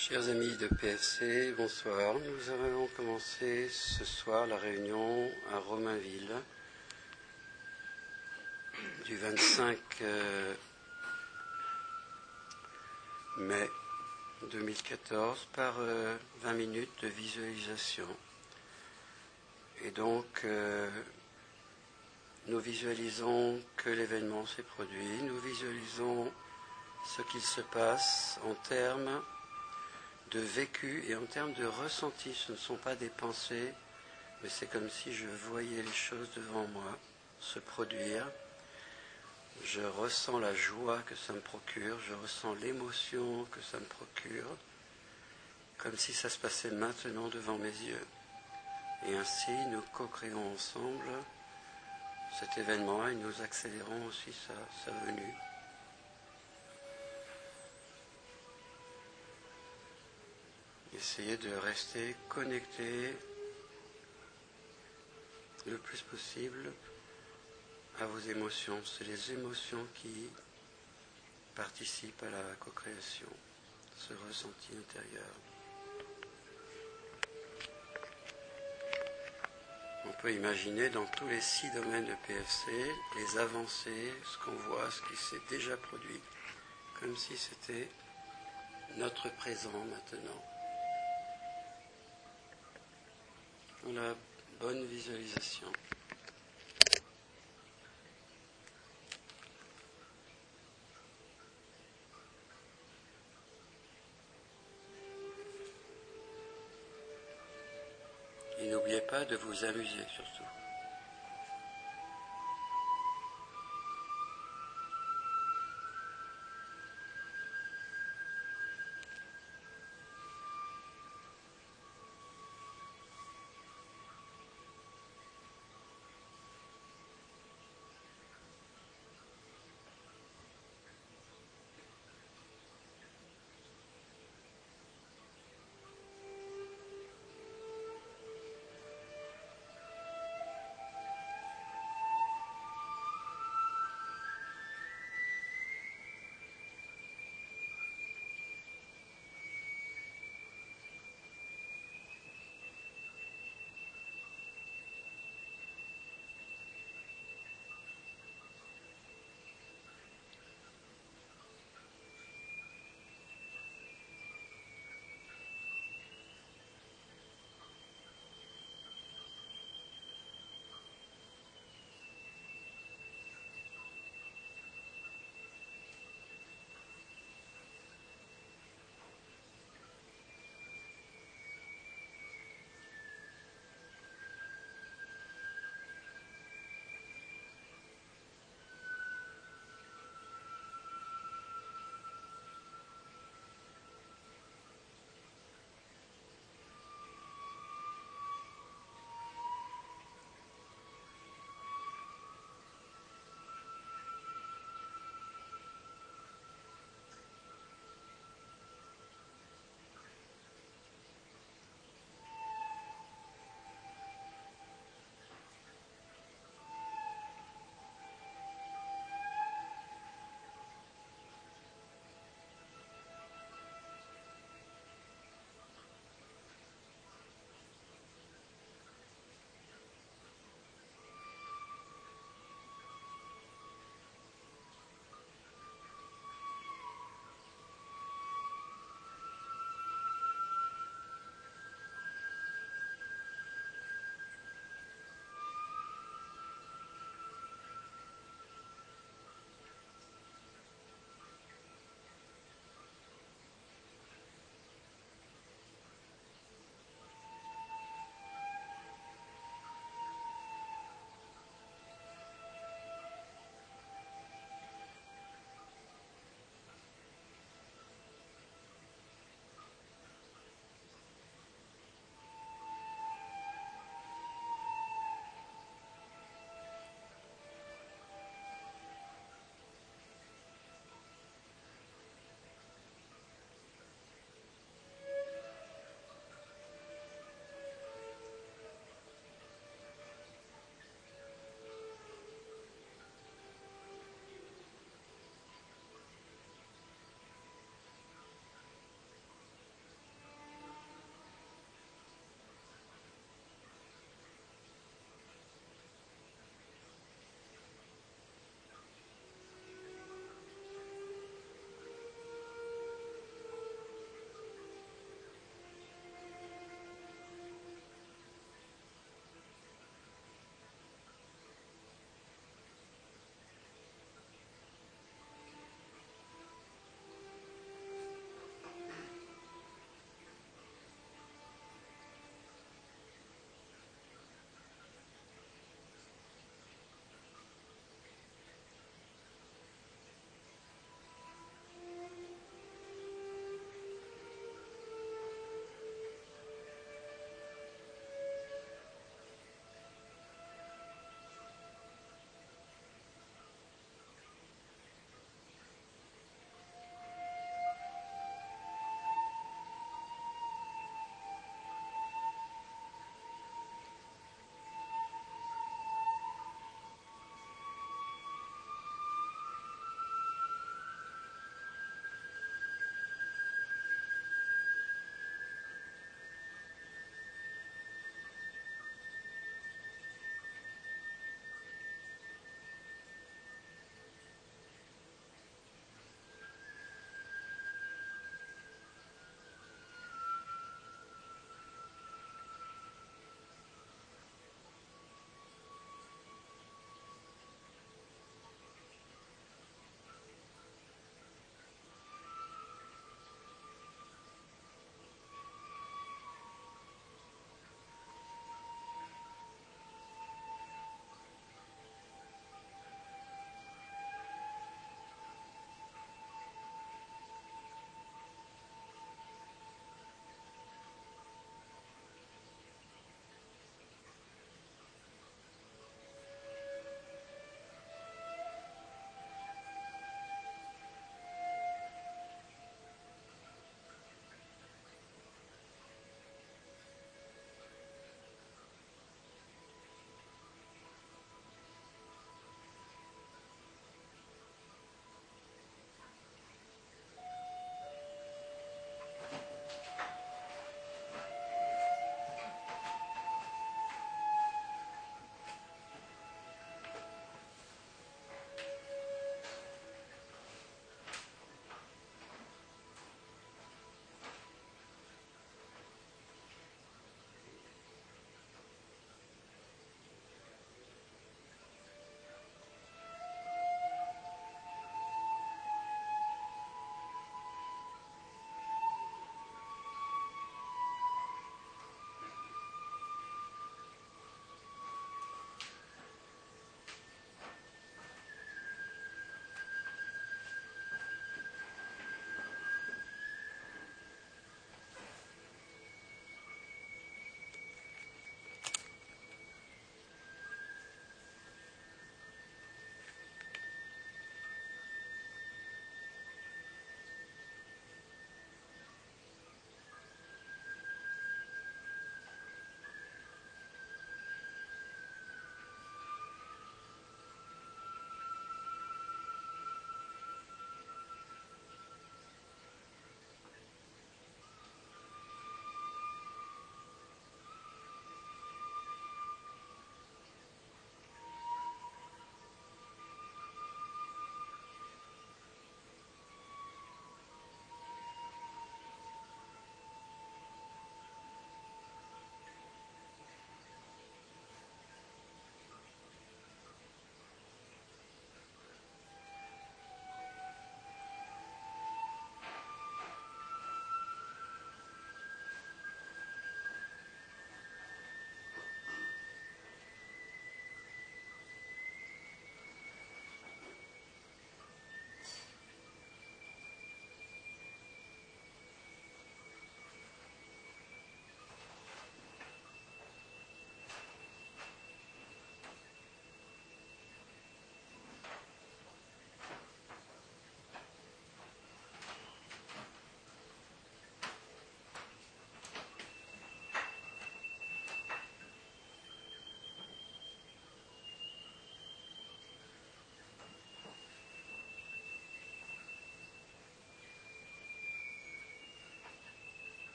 Chers amis de PFC, bonsoir. Nous allons commencer ce soir la réunion à Romainville du 25 mai 2014 par 20 minutes de visualisation. Et donc, nous visualisons que l'événement s'est produit, nous visualisons ce qu'il se passe en termes de vécu et en termes de ressenti. Ce ne sont pas des pensées, mais c'est comme si je voyais les choses devant moi se produire. Je ressens la joie que ça me procure, je ressens l'émotion que ça me procure, comme si ça se passait maintenant devant mes yeux. Et ainsi, nous co-créons ensemble cet événement et nous accélérons aussi sa venue. Essayez de rester connecté le plus possible à vos émotions. C'est les émotions qui participent à la co-création, ce ressenti intérieur. On peut imaginer dans tous les 6 domaines de PFC les avancées, ce qu'on voit, ce qui s'est déjà produit, comme si c'était notre présent maintenant. Voilà, bonne visualisation. Et n'oubliez pas de vous amuser surtout.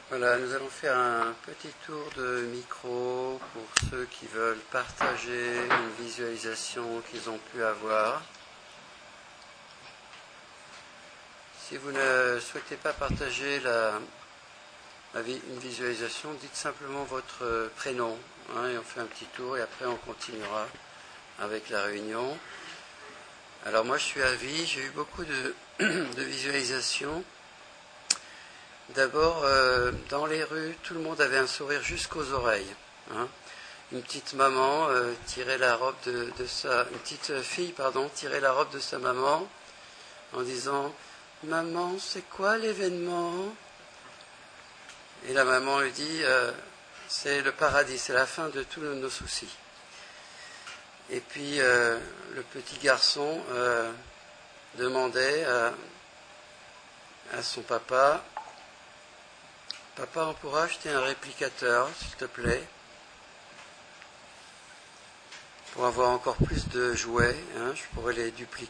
Voilà, nous allons faire un petit tour de micro pour ceux qui veulent partager une visualisation qu'ils ont pu avoir. Si vous ne souhaitez pas partager une visualisation, dites simplement votre prénom, et on fait un petit tour et après on continuera avec la réunion. Alors moi je suis à Vie, j'ai eu beaucoup de visualisations. D'abord, dans les rues, tout le monde avait un sourire jusqu'aux oreilles. Une petite maman tirait la robe une petite fille, tirait la robe de sa maman en disant « Maman, c'est quoi l'événement ?» Et la maman lui dit « C'est le paradis, c'est la fin de tous nos soucis. » Et puis le petit garçon demandait à son papa « Papa, on pourra acheter un réplicateur, s'il te plaît, pour avoir encore plus de jouets, je pourrais les dupliquer. »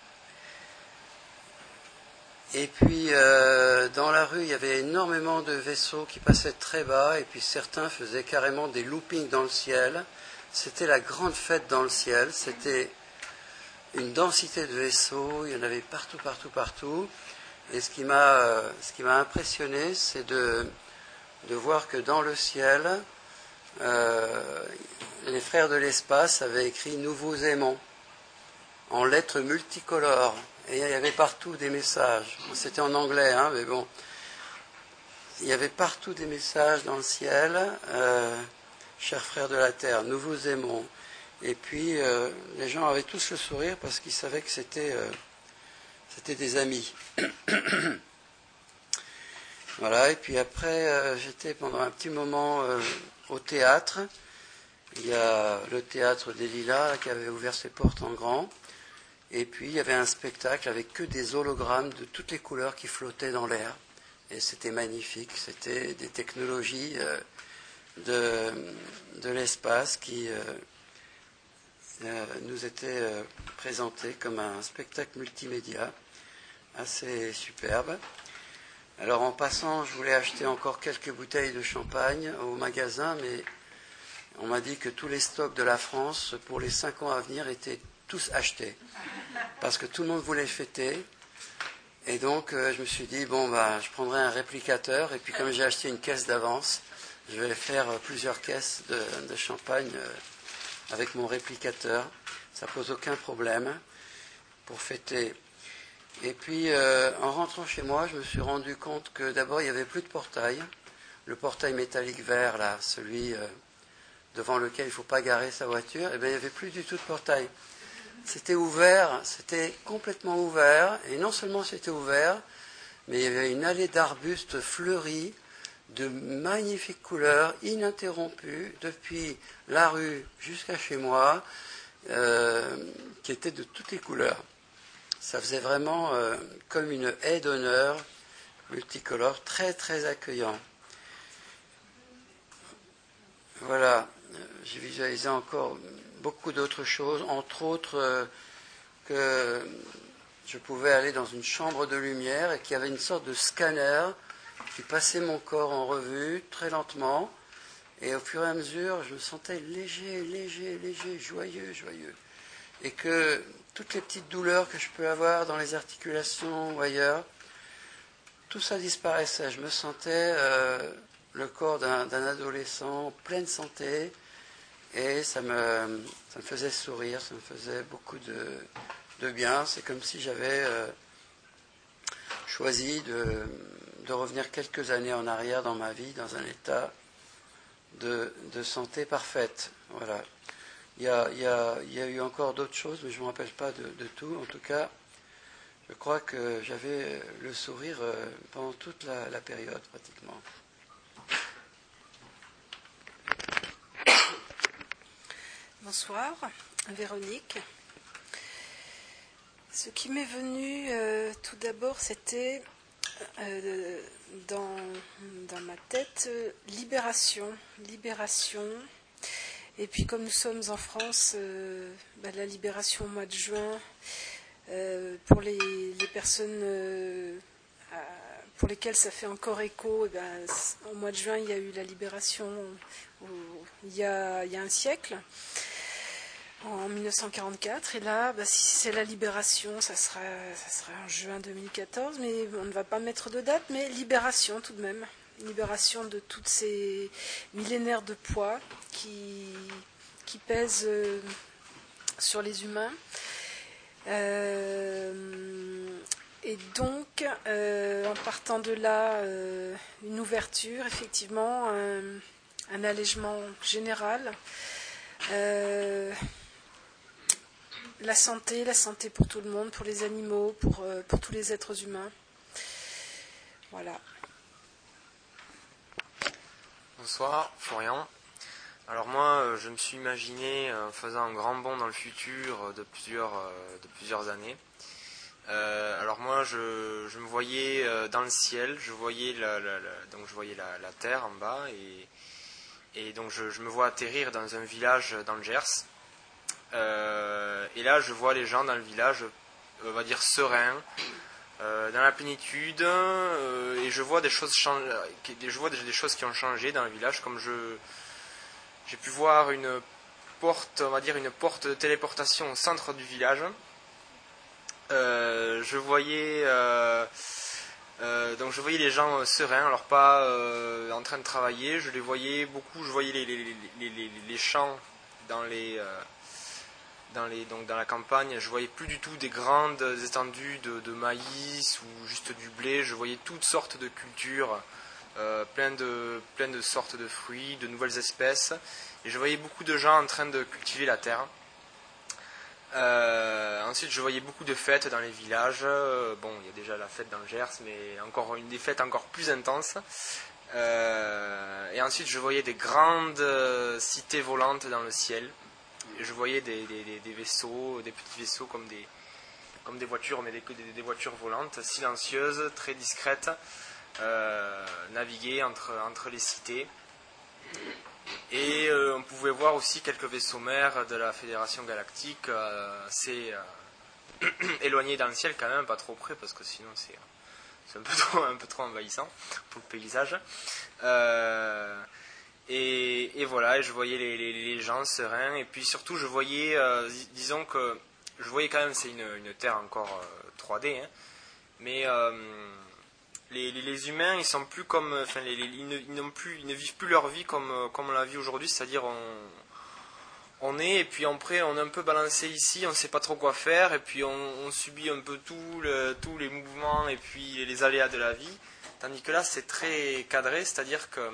Et puis dans la rue, il y avait énormément de vaisseaux qui passaient très bas, et puis certains faisaient carrément des loopings dans le ciel. C'était la grande fête dans le ciel, c'était une densité de vaisseaux, il y en avait partout, partout, partout. Et ce qui m'a impressionné, c'est de voir que dans le ciel, les frères de l'espace avaient écrit « Nous vous aimons » en lettres multicolores. Et il y avait partout des messages. C'était en anglais, mais bon. Il y avait partout des messages dans le ciel. Chers frères de la terre, nous vous aimons. Et puis, les gens avaient tous le sourire parce qu'ils savaient que c'était des amis. Voilà, et puis après, j'étais pendant un petit moment au théâtre. Il y a le théâtre des Lilas qui avait ouvert ses portes en grand. Et puis, il y avait un spectacle avec que des hologrammes de toutes les couleurs qui flottaient dans l'air. Et c'était magnifique. C'était des technologies de l'espace qui nous étaient présentées comme un spectacle multimédia assez superbe. Alors, en passant, je voulais acheter encore quelques bouteilles de champagne au magasin, mais on m'a dit que tous les stocks de la France pour les 5 ans à venir étaient tous achetés. Parce que tout le monde voulait fêter. Et donc, je me suis dit, je prendrai un réplicateur. Et puis, comme j'ai acheté une caisse d'avance, je vais faire plusieurs caisses de champagne avec mon réplicateur. Ça pose aucun problème pour fêter. Et puis, en rentrant chez moi, je me suis rendu compte que d'abord, il n'y avait plus de portail. Le portail métallique vert, là, celui devant lequel il ne faut pas garer sa voiture, il n'y avait plus du tout de portail. C'était ouvert, c'était complètement ouvert, et non seulement c'était ouvert, mais il y avait une allée d'arbustes fleuris, de magnifiques couleurs, ininterrompues, depuis la rue jusqu'à chez moi, qui étaient de toutes les couleurs. Ça faisait vraiment comme une haie d'honneur multicolore, très très accueillant. Voilà, j'ai visualisé encore beaucoup d'autres choses, entre autres que je pouvais aller dans une chambre de lumière et qu'il y avait une sorte de scanner qui passait mon corps en revue très lentement, et au fur et à mesure je me sentais léger, joyeux, et que toutes les petites douleurs que je peux avoir dans les articulations ou ailleurs, tout ça disparaissait. Je me sentais le corps d'un adolescent en pleine santé, et ça me faisait sourire, ça me faisait beaucoup de bien. C'est comme si j'avais choisi de revenir quelques années en arrière dans ma vie, dans un état de santé parfaite. Voilà. Il y a eu encore d'autres choses, mais je ne me rappelle pas de tout. En tout cas, je crois que j'avais le sourire pendant toute la période, pratiquement. Bonsoir, Véronique. Ce qui m'est venu tout d'abord, c'était dans ma tête libération. Et puis comme nous sommes en France, la libération au mois de juin pour les personnes pour lesquels ça fait encore écho. Au mois de juin, il y a eu la libération, il y a un siècle, en 1944. Et là, si c'est la libération, ça sera en juin 2014, mais on ne va pas mettre de date, mais libération tout de même. Libération de toutes ces millénaires de poids qui pèsent sur les humains. Et donc, en partant de là, une ouverture, effectivement, un allègement général. La santé pour tout le monde, pour les animaux, pour tous les êtres humains. Voilà. Bonsoir, Florian. Alors moi, je me suis imaginé faisant un grand bond dans le futur de plusieurs années. Alors moi, je me voyais dans le ciel, je voyais la terre en bas, et donc je me vois atterrir dans un village dans le Gers. Et là, je vois les gens dans le village, on va dire sereins, dans la plénitude, et je vois des choses des choses qui ont changé dans le village, comme j'ai pu voir une porte, on va dire une porte de téléportation au centre du village. Je voyais les gens sereins, alors pas en train de travailler, je les voyais beaucoup, je voyais les champs dans la campagne, je voyais plus du tout des grandes étendues de maïs ou juste du blé, je voyais toutes sortes de cultures, plein de sortes de fruits, de nouvelles espèces, et je voyais beaucoup de gens en train de cultiver la terre. Ensuite, je voyais beaucoup de fêtes dans les villages. Il y a déjà la fête dans le Gers, mais encore des fêtes encore plus intenses. Et ensuite, je voyais des grandes cités volantes dans le ciel. Et je voyais des vaisseaux, des petits vaisseaux comme des voitures, mais des voitures volantes, silencieuses, très discrètes, naviguer entre les cités. Et on pouvait voir aussi quelques vaisseaux mers de la Fédération Galactique, assez éloignés dans le ciel quand même, pas trop près, parce que sinon c'est un peu trop envahissant pour le paysage. Et voilà, et je voyais les gens sereins, et puis surtout je voyais, disons que je voyais quand même, c'est une Terre encore 3D, hein, mais les humains, ils sont plus comme, ils ne vivent plus leur vie comme on la vit aujourd'hui, c'est-à-dire on est, et puis après on est un peu balancé ici, on ne sait pas trop quoi faire, et puis on subit un peu tous les mouvements et puis les aléas de la vie, tandis que là c'est très cadré, c'est-à-dire que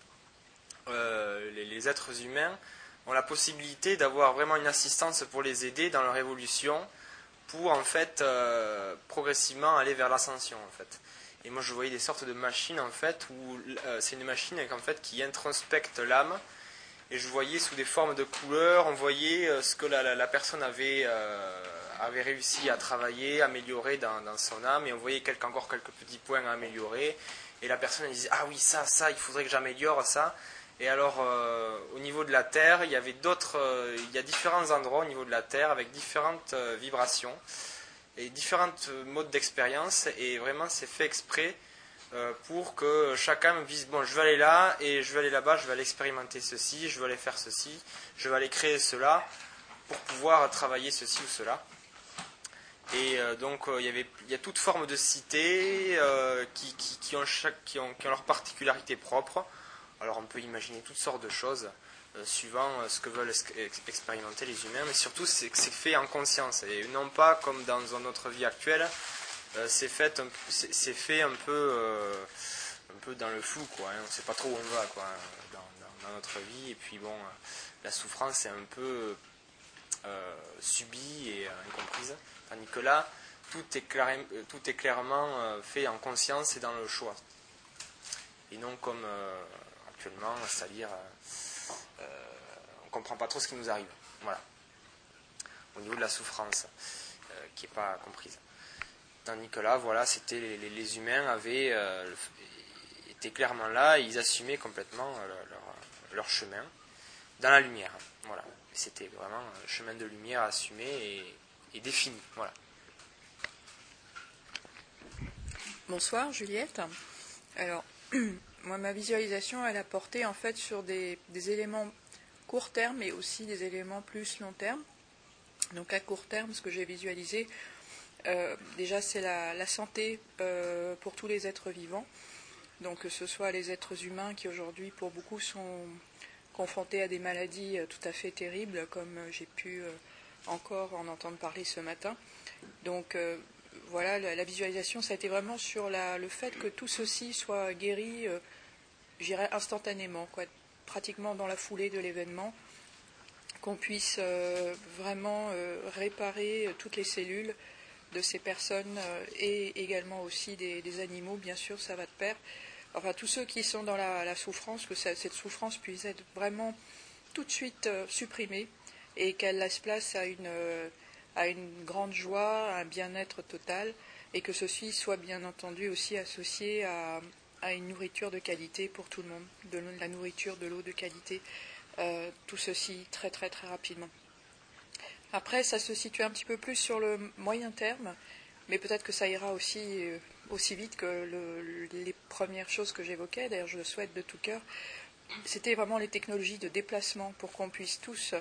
les êtres humains ont la possibilité d'avoir vraiment une assistance pour les aider dans leur évolution, pour en fait progressivement aller vers l'ascension en fait. Et moi je voyais des sortes de machines en fait où c'est une machine en fait qui introspecte l'âme, et je voyais sous des formes de couleurs, on voyait ce que la personne avait réussi à travailler, améliorer dans son âme, et on voyait encore quelques petits points à améliorer, et la personne elle disait ah oui ça il faudrait que j'améliore ça. Et alors au niveau de la Terre, il y a différents endroits au niveau de la Terre avec différentes vibrations et différents modes d'expérience, et vraiment c'est fait exprès pour que chacun me dise bon je vais aller là et je vais aller là-bas, je vais aller expérimenter ceci, je vais aller faire ceci, je vais aller créer cela pour pouvoir travailler ceci ou cela. Et donc il y a toute forme de cités qui ont leur particularité propre. Alors on peut imaginer toutes sortes de choses suivant ce que veulent expérimenter les humains, mais surtout c'est que c'est fait en conscience et non pas comme dans notre vie actuelle. C'est fait un peu dans le flou, quoi, hein. On ne sait pas trop où on va, quoi, dans notre vie, et puis bon, la souffrance est un peu subie et incomprise, tandis que là tout est clairement fait en conscience et dans le choix, et non comme actuellement, c'est-à-dire on ne comprend pas trop ce qui nous arrive, voilà, au niveau de la souffrance qui n'est pas comprise. Tandis que là, voilà, c'était les humains étaient clairement là, et ils assumaient complètement leur chemin dans la lumière. Voilà, et c'était vraiment un chemin de lumière assumé et défini. Voilà. Bonsoir Juliette. Alors, moi ma visualisation elle a porté en fait sur des éléments court terme et aussi des éléments plus long terme. Donc à court terme, ce que j'ai visualisé, déjà c'est la santé pour tous les êtres vivants. Donc que ce soit les êtres humains qui aujourd'hui pour beaucoup sont confrontés à des maladies tout à fait terribles, comme j'ai pu encore en entendre parler ce matin. Donc voilà, la visualisation, ça a été vraiment sur le fait que tout ceci soit guéri, je dirais instantanément, quoi, pratiquement dans la foulée de l'événement, qu'on puisse vraiment réparer toutes les cellules de ces personnes et également aussi des animaux, bien sûr, ça va de pair. Enfin, tous ceux qui sont dans la souffrance, que cette souffrance puisse être vraiment tout de suite supprimée et qu'elle laisse place à une grande joie, à un bien-être total, et que ceci soit bien entendu aussi associé à une nourriture de qualité pour tout le monde, de la nourriture, de l'eau de qualité, tout ceci très très très rapidement. Après, ça se situe un petit peu plus sur le moyen terme, mais peut-être que ça ira aussi vite que les premières choses que j'évoquais, d'ailleurs je le souhaite de tout cœur, c'était vraiment les technologies de déplacement pour qu'on puisse tous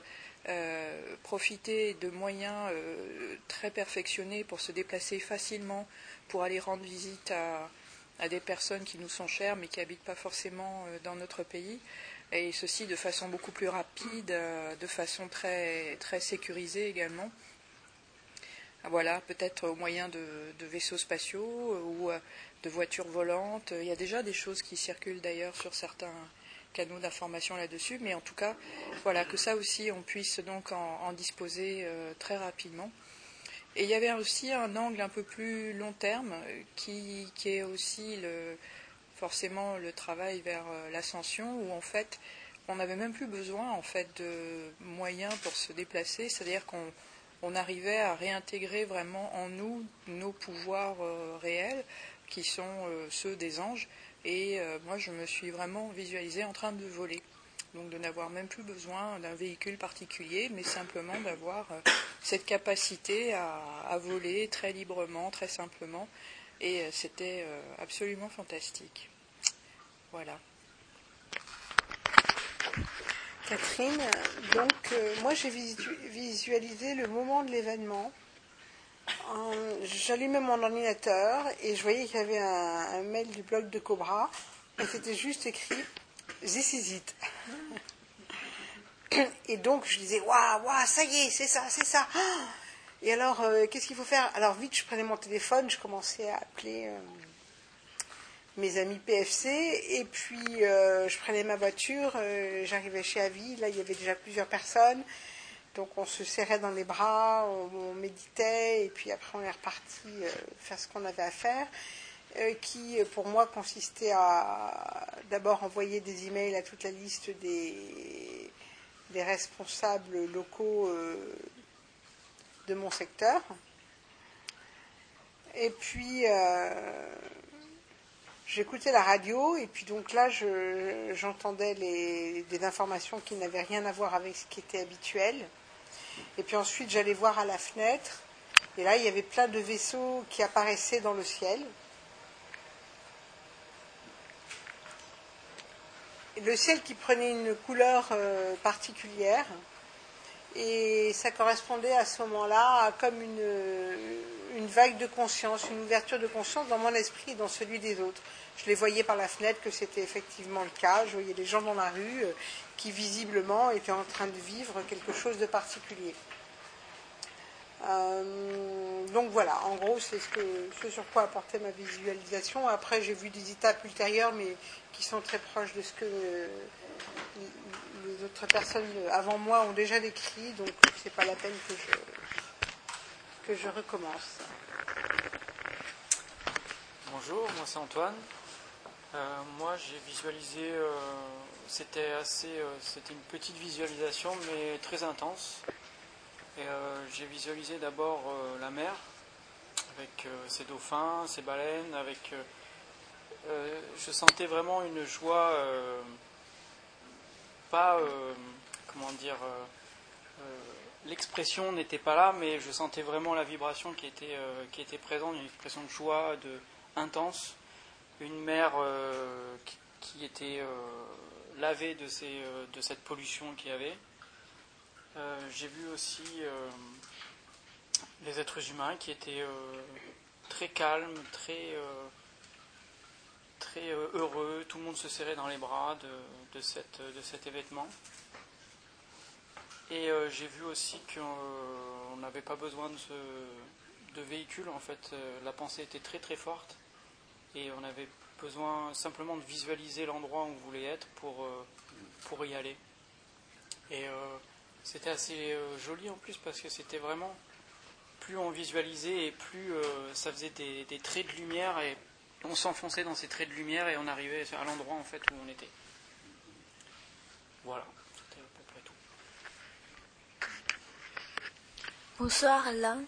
profiter de moyens très perfectionnés pour se déplacer facilement, pour aller rendre visite à des personnes qui nous sont chères mais qui n'habitent pas forcément dans notre pays, et ceci de façon beaucoup plus rapide, de façon très, très sécurisée également. Voilà, peut-être au moyen de vaisseaux spatiaux ou de voitures volantes. Il y a déjà des choses qui circulent d'ailleurs sur certains canaux d'information là-dessus, mais en tout cas, voilà, que ça aussi on puisse donc en disposer très rapidement. Et il y avait aussi un angle un peu plus long terme qui est aussi forcément le travail vers l'ascension, où en fait on n'avait même plus besoin en fait de moyens pour se déplacer, c'est-à-dire qu'on arrivait à réintégrer vraiment en nous nos pouvoirs réels, qui sont ceux des anges. Et moi, je me suis vraiment visualisée en train de voler. Donc de n'avoir même plus besoin d'un véhicule particulier, mais simplement d'avoir cette capacité à voler très librement, très simplement. Et c'était absolument fantastique. Voilà. Catherine, donc moi j'ai visualisé le moment de l'événement. J'allumais mon ordinateur et je voyais qu'il y avait un mail du blog de Cobra et c'était juste écrit This is it. Et donc je disais waouh, ça y est, c'est ça. Et alors qu'est-ce qu'il faut faire? Alors vite je prenais mon téléphone, je commençais à appeler mes amis PFC, et puis je prenais ma voiture, j'arrivais chez Avis, là il y avait déjà plusieurs personnes, donc on se serrait dans les bras, on méditait, et puis après on est reparti faire ce qu'on avait à faire, qui pour moi consistait à d'abord envoyer des emails à toute la liste des responsables locaux de mon secteur, et puis j'écoutais la radio, et puis donc là j'entendais des informations qui n'avaient rien à voir avec ce qui était habituel. Et puis ensuite j'allais voir à la fenêtre, et là il y avait plein de vaisseaux qui apparaissaient dans le ciel. Et le ciel qui prenait une couleur particulière, et ça correspondait à ce moment-là à comme une vague de conscience, une ouverture de conscience dans mon esprit et dans celui des autres. Je les voyais par la fenêtre que c'était effectivement le cas. Je voyais des gens dans la rue qui visiblement étaient en train de vivre quelque chose de particulier. Donc voilà, en gros c'est ce sur quoi apportait ma visualisation. Après j'ai vu des étapes ultérieures mais qui sont très proches de ce que les autres personnes avant moi ont déjà décrit, donc c'est pas la peine que je recommence. Bonjour, moi c'est Antoine. Moi j'ai visualisé, c'était une petite visualisation mais très intense. Et j'ai visualisé d'abord la mer avec ses dauphins, ses baleines, je sentais vraiment une joie, l'expression n'était pas là, mais je sentais vraiment la vibration qui était présente, une expression de joie, intense, une mer qui était lavée de cette pollution qu'il y avait. J'ai vu aussi les êtres humains qui étaient très calmes, très heureux, tout le monde se serrait dans les bras de cet événement. Et j'ai vu aussi qu'on n'avait pas besoin de véhicules, en fait. La pensée était très très forte et on avait besoin simplement de visualiser l'endroit où on voulait être pour y aller. Et c'était assez joli en plus parce que c'était vraiment, plus on visualisait et plus ça faisait des traits de lumière et on s'enfonçait dans ces traits de lumière et on arrivait à l'endroit en fait où on était. Voilà, c'était à peu près tout. Bonsoir Alain.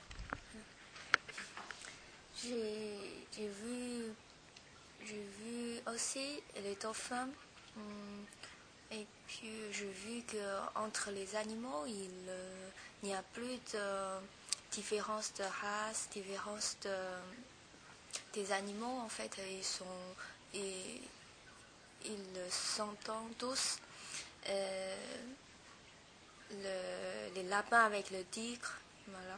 J'ai vu aussi les dauphins. Et puis j'ai vu qu'entre les animaux, il n'y a plus de différence de race, différence des animaux en fait. Ils s'entendent tous. Les lapins avec le tigre, voilà.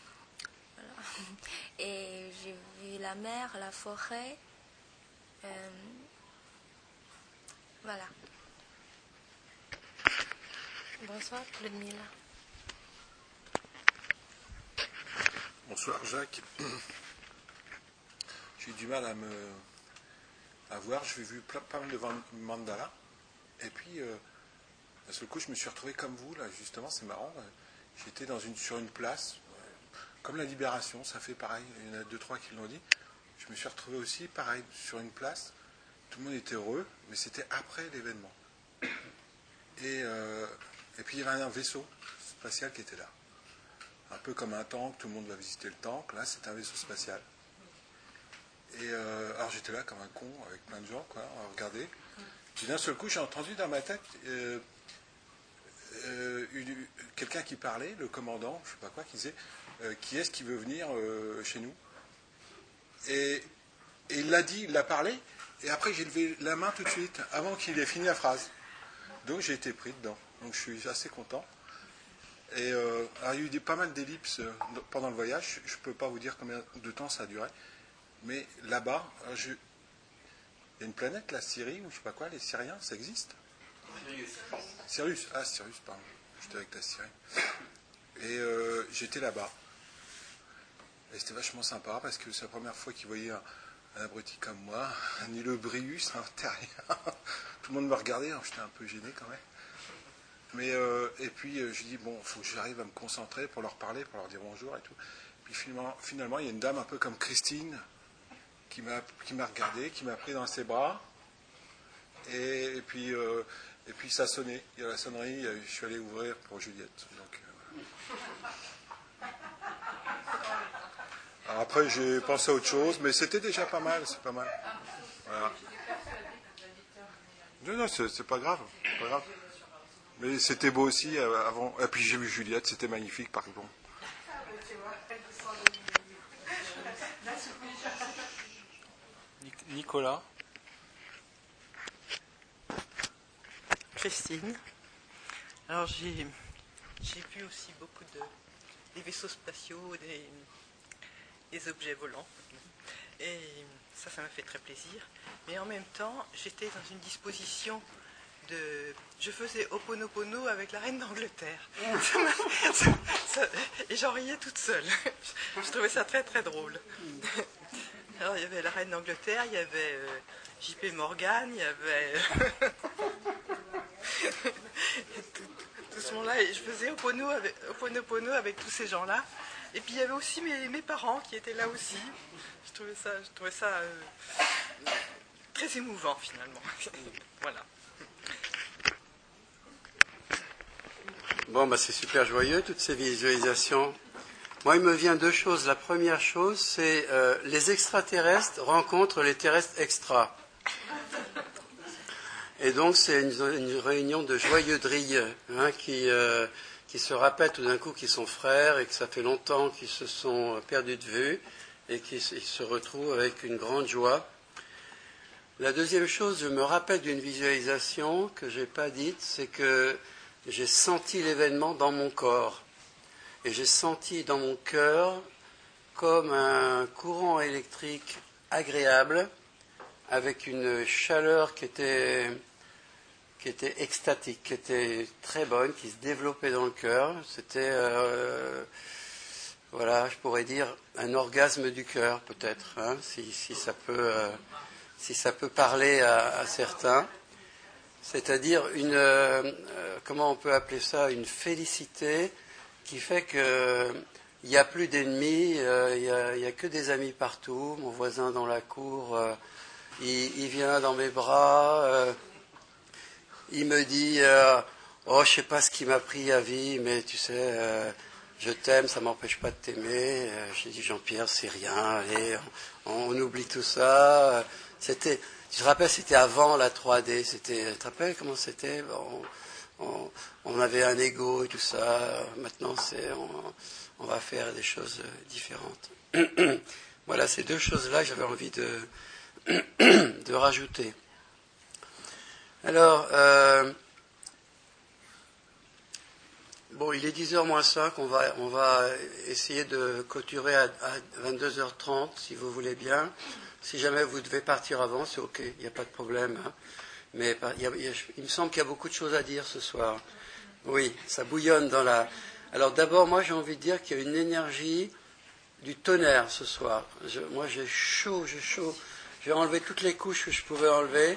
Et j'ai vu la mer, la forêt. Voilà. Bonsoir, Ludmila. Bonsoir, Jacques. J'ai eu du mal à voir. J'ai vu pas mal de mandalas. Et puis, d'un seul coup, je me suis retrouvé comme vous, là, justement, c'est marrant. J'étais sur une place, comme la Libération, ça fait pareil. Il y en a 2-3 qui l'ont dit. Je me suis retrouvé aussi, pareil, sur une place. Tout le monde était heureux, mais c'était après l'événement. Et puis il y avait un vaisseau spatial qui était là. Un peu comme un tank, tout le monde va visiter le tank. Là, c'est un vaisseau spatial. Et alors j'étais là comme un con, avec plein de gens, quoi, à regarder. Puis d'un seul coup, j'ai entendu dans ma tête quelqu'un qui parlait, le commandant, je ne sais pas quoi, qui disait qui est-ce qui veut venir chez nous. Et il l'a dit, il l'a parlé, et après j'ai levé la main tout de suite, avant qu'il ait fini la phrase. Donc j'ai été pris dedans. Donc je suis assez content. Et alors, il y a eu pas mal d'ellipses pendant le voyage. Je ne peux pas vous dire combien de temps ça a duré. Mais là-bas, il y a une planète, la Syrie, ou je ne sais pas quoi, les Syriens, ça existe ? Sirius. Ah, Sirius, pardon. J'étais avec la Syrie. Et j'étais là-bas. Et c'était vachement sympa parce que c'est la première fois qu'ils voyaient un abruti comme moi, un Ilobrius, un terrien. Tout le monde me regardait, hein, j'étais un peu gêné quand même. Mais, et puis je dis, bon, il faut que j'arrive à me concentrer pour leur parler, pour leur dire bonjour et tout. Puis finalement il y a une dame un peu comme Christine qui m'a regardé, qui m'a pris dans ses bras. Et puis ça sonnait. Il y a la sonnerie, je suis allé ouvrir pour Juliette. Donc, alors après, j'ai pensé à autre chose, mais c'était déjà pas mal, c'est pas mal. Voilà. Non, c'est pas grave, c'est pas grave. Mais c'était beau aussi avant. Et puis j'ai vu Juliette, c'était magnifique par contre. Nicolas. Christine. Alors j'ai vu aussi beaucoup des vaisseaux spatiaux, des objets volants. Et ça m'a fait très plaisir. Mais en même temps, j'étais dans une disposition je faisais Ho'oponopono avec la reine d'Angleterre. Et j'en riais toute seule. Je trouvais ça très très drôle. Alors il y avait la reine d'Angleterre, il y avait J.P. Morgan, il y avait tout ce monde-là. Et je faisais Ho'oponopono avec tous ces gens-là. Et puis il y avait aussi mes parents qui étaient là aussi. Je trouvais ça très émouvant finalement. Voilà. Bon, c'est super joyeux, toutes ces visualisations. Moi, il me vient 2 choses. La première chose, c'est les extraterrestres rencontrent les terrestres extra. Et donc, c'est une réunion de joyeux drilles qui se rappellent tout d'un coup qu'ils sont frères et que ça fait longtemps qu'ils se sont perdus de vue. et qu'ils se retrouvent avec une grande joie. La deuxième chose, je me rappelle d'une visualisation que je n'ai pas dite, c'est que j'ai senti l'événement dans mon corps. Et j'ai senti dans mon cœur comme un courant électrique agréable, avec une chaleur qui était extatique, qui était très bonne, qui se développait dans le cœur. C'était, je pourrais dire, un orgasme du cœur, peut-être, hein, si ça peut parler à certains. C'est-à-dire comment on peut appeler ça, une félicité qui fait que il n'y a plus d'ennemis, il y a que des amis partout. Mon voisin dans la cour, il vient dans mes bras, il me dit oh, je sais pas ce qui m'a pris à vie, mais tu sais, je t'aime, ça m'empêche pas de t'aimer. J'ai dit Jean-Pierre, c'est rien, allez, on oublie tout ça. Tu te rappelles, c'était avant la 3D, tu te rappelles comment c'était? On avait un ego et tout ça. Maintenant, on va faire des choses différentes. Voilà, ces deux choses-là que j'avais envie de rajouter. Alors, il est 10h moins 5, on va essayer de clôturer à 22h30, si vous voulez bien. Si jamais vous devez partir avant, c'est ok, il n'y a pas de problème. Hein. Mais il me semble qu'il y a beaucoup de choses à dire ce soir. Oui, ça bouillonne dans la... Alors d'abord, moi j'ai envie de dire qu'il y a une énergie du tonnerre ce soir. Moi j'ai chaud. J'ai enlevé toutes les couches que je pouvais enlever.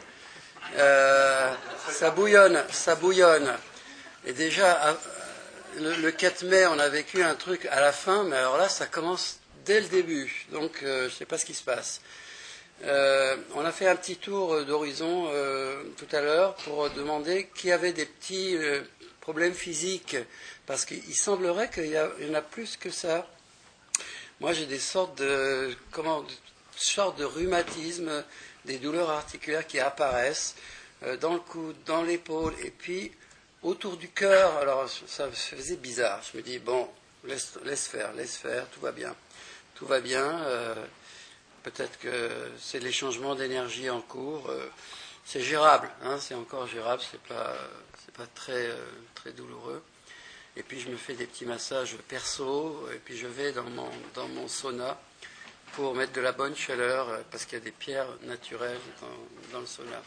Ça bouillonne. Et déjà, le 4 mai, on a vécu un truc à la fin, mais alors là, ça commence dès le début. Donc, je ne sais pas ce qui se passe. On a fait un petit tour d'horizon tout à l'heure pour demander qui avait des petits problèmes physiques, parce qu'il semblerait qu'il y en a plus que ça. Moi, j'ai des sortes de rhumatisme, des douleurs articulaires qui apparaissent dans le coude, dans l'épaule, et puis autour du cœur. Alors, ça faisait bizarre. Je me dis, bon, laisse faire, tout va bien. Tout va bien. Peut-être que c'est les changements d'énergie en cours. C'est gérable, hein, c'est encore gérable, c'est pas très, très douloureux. Et puis je me fais des petits massages perso, et puis je vais dans mon sauna pour mettre de la bonne chaleur, parce qu'il y a des pierres naturelles dans le sauna.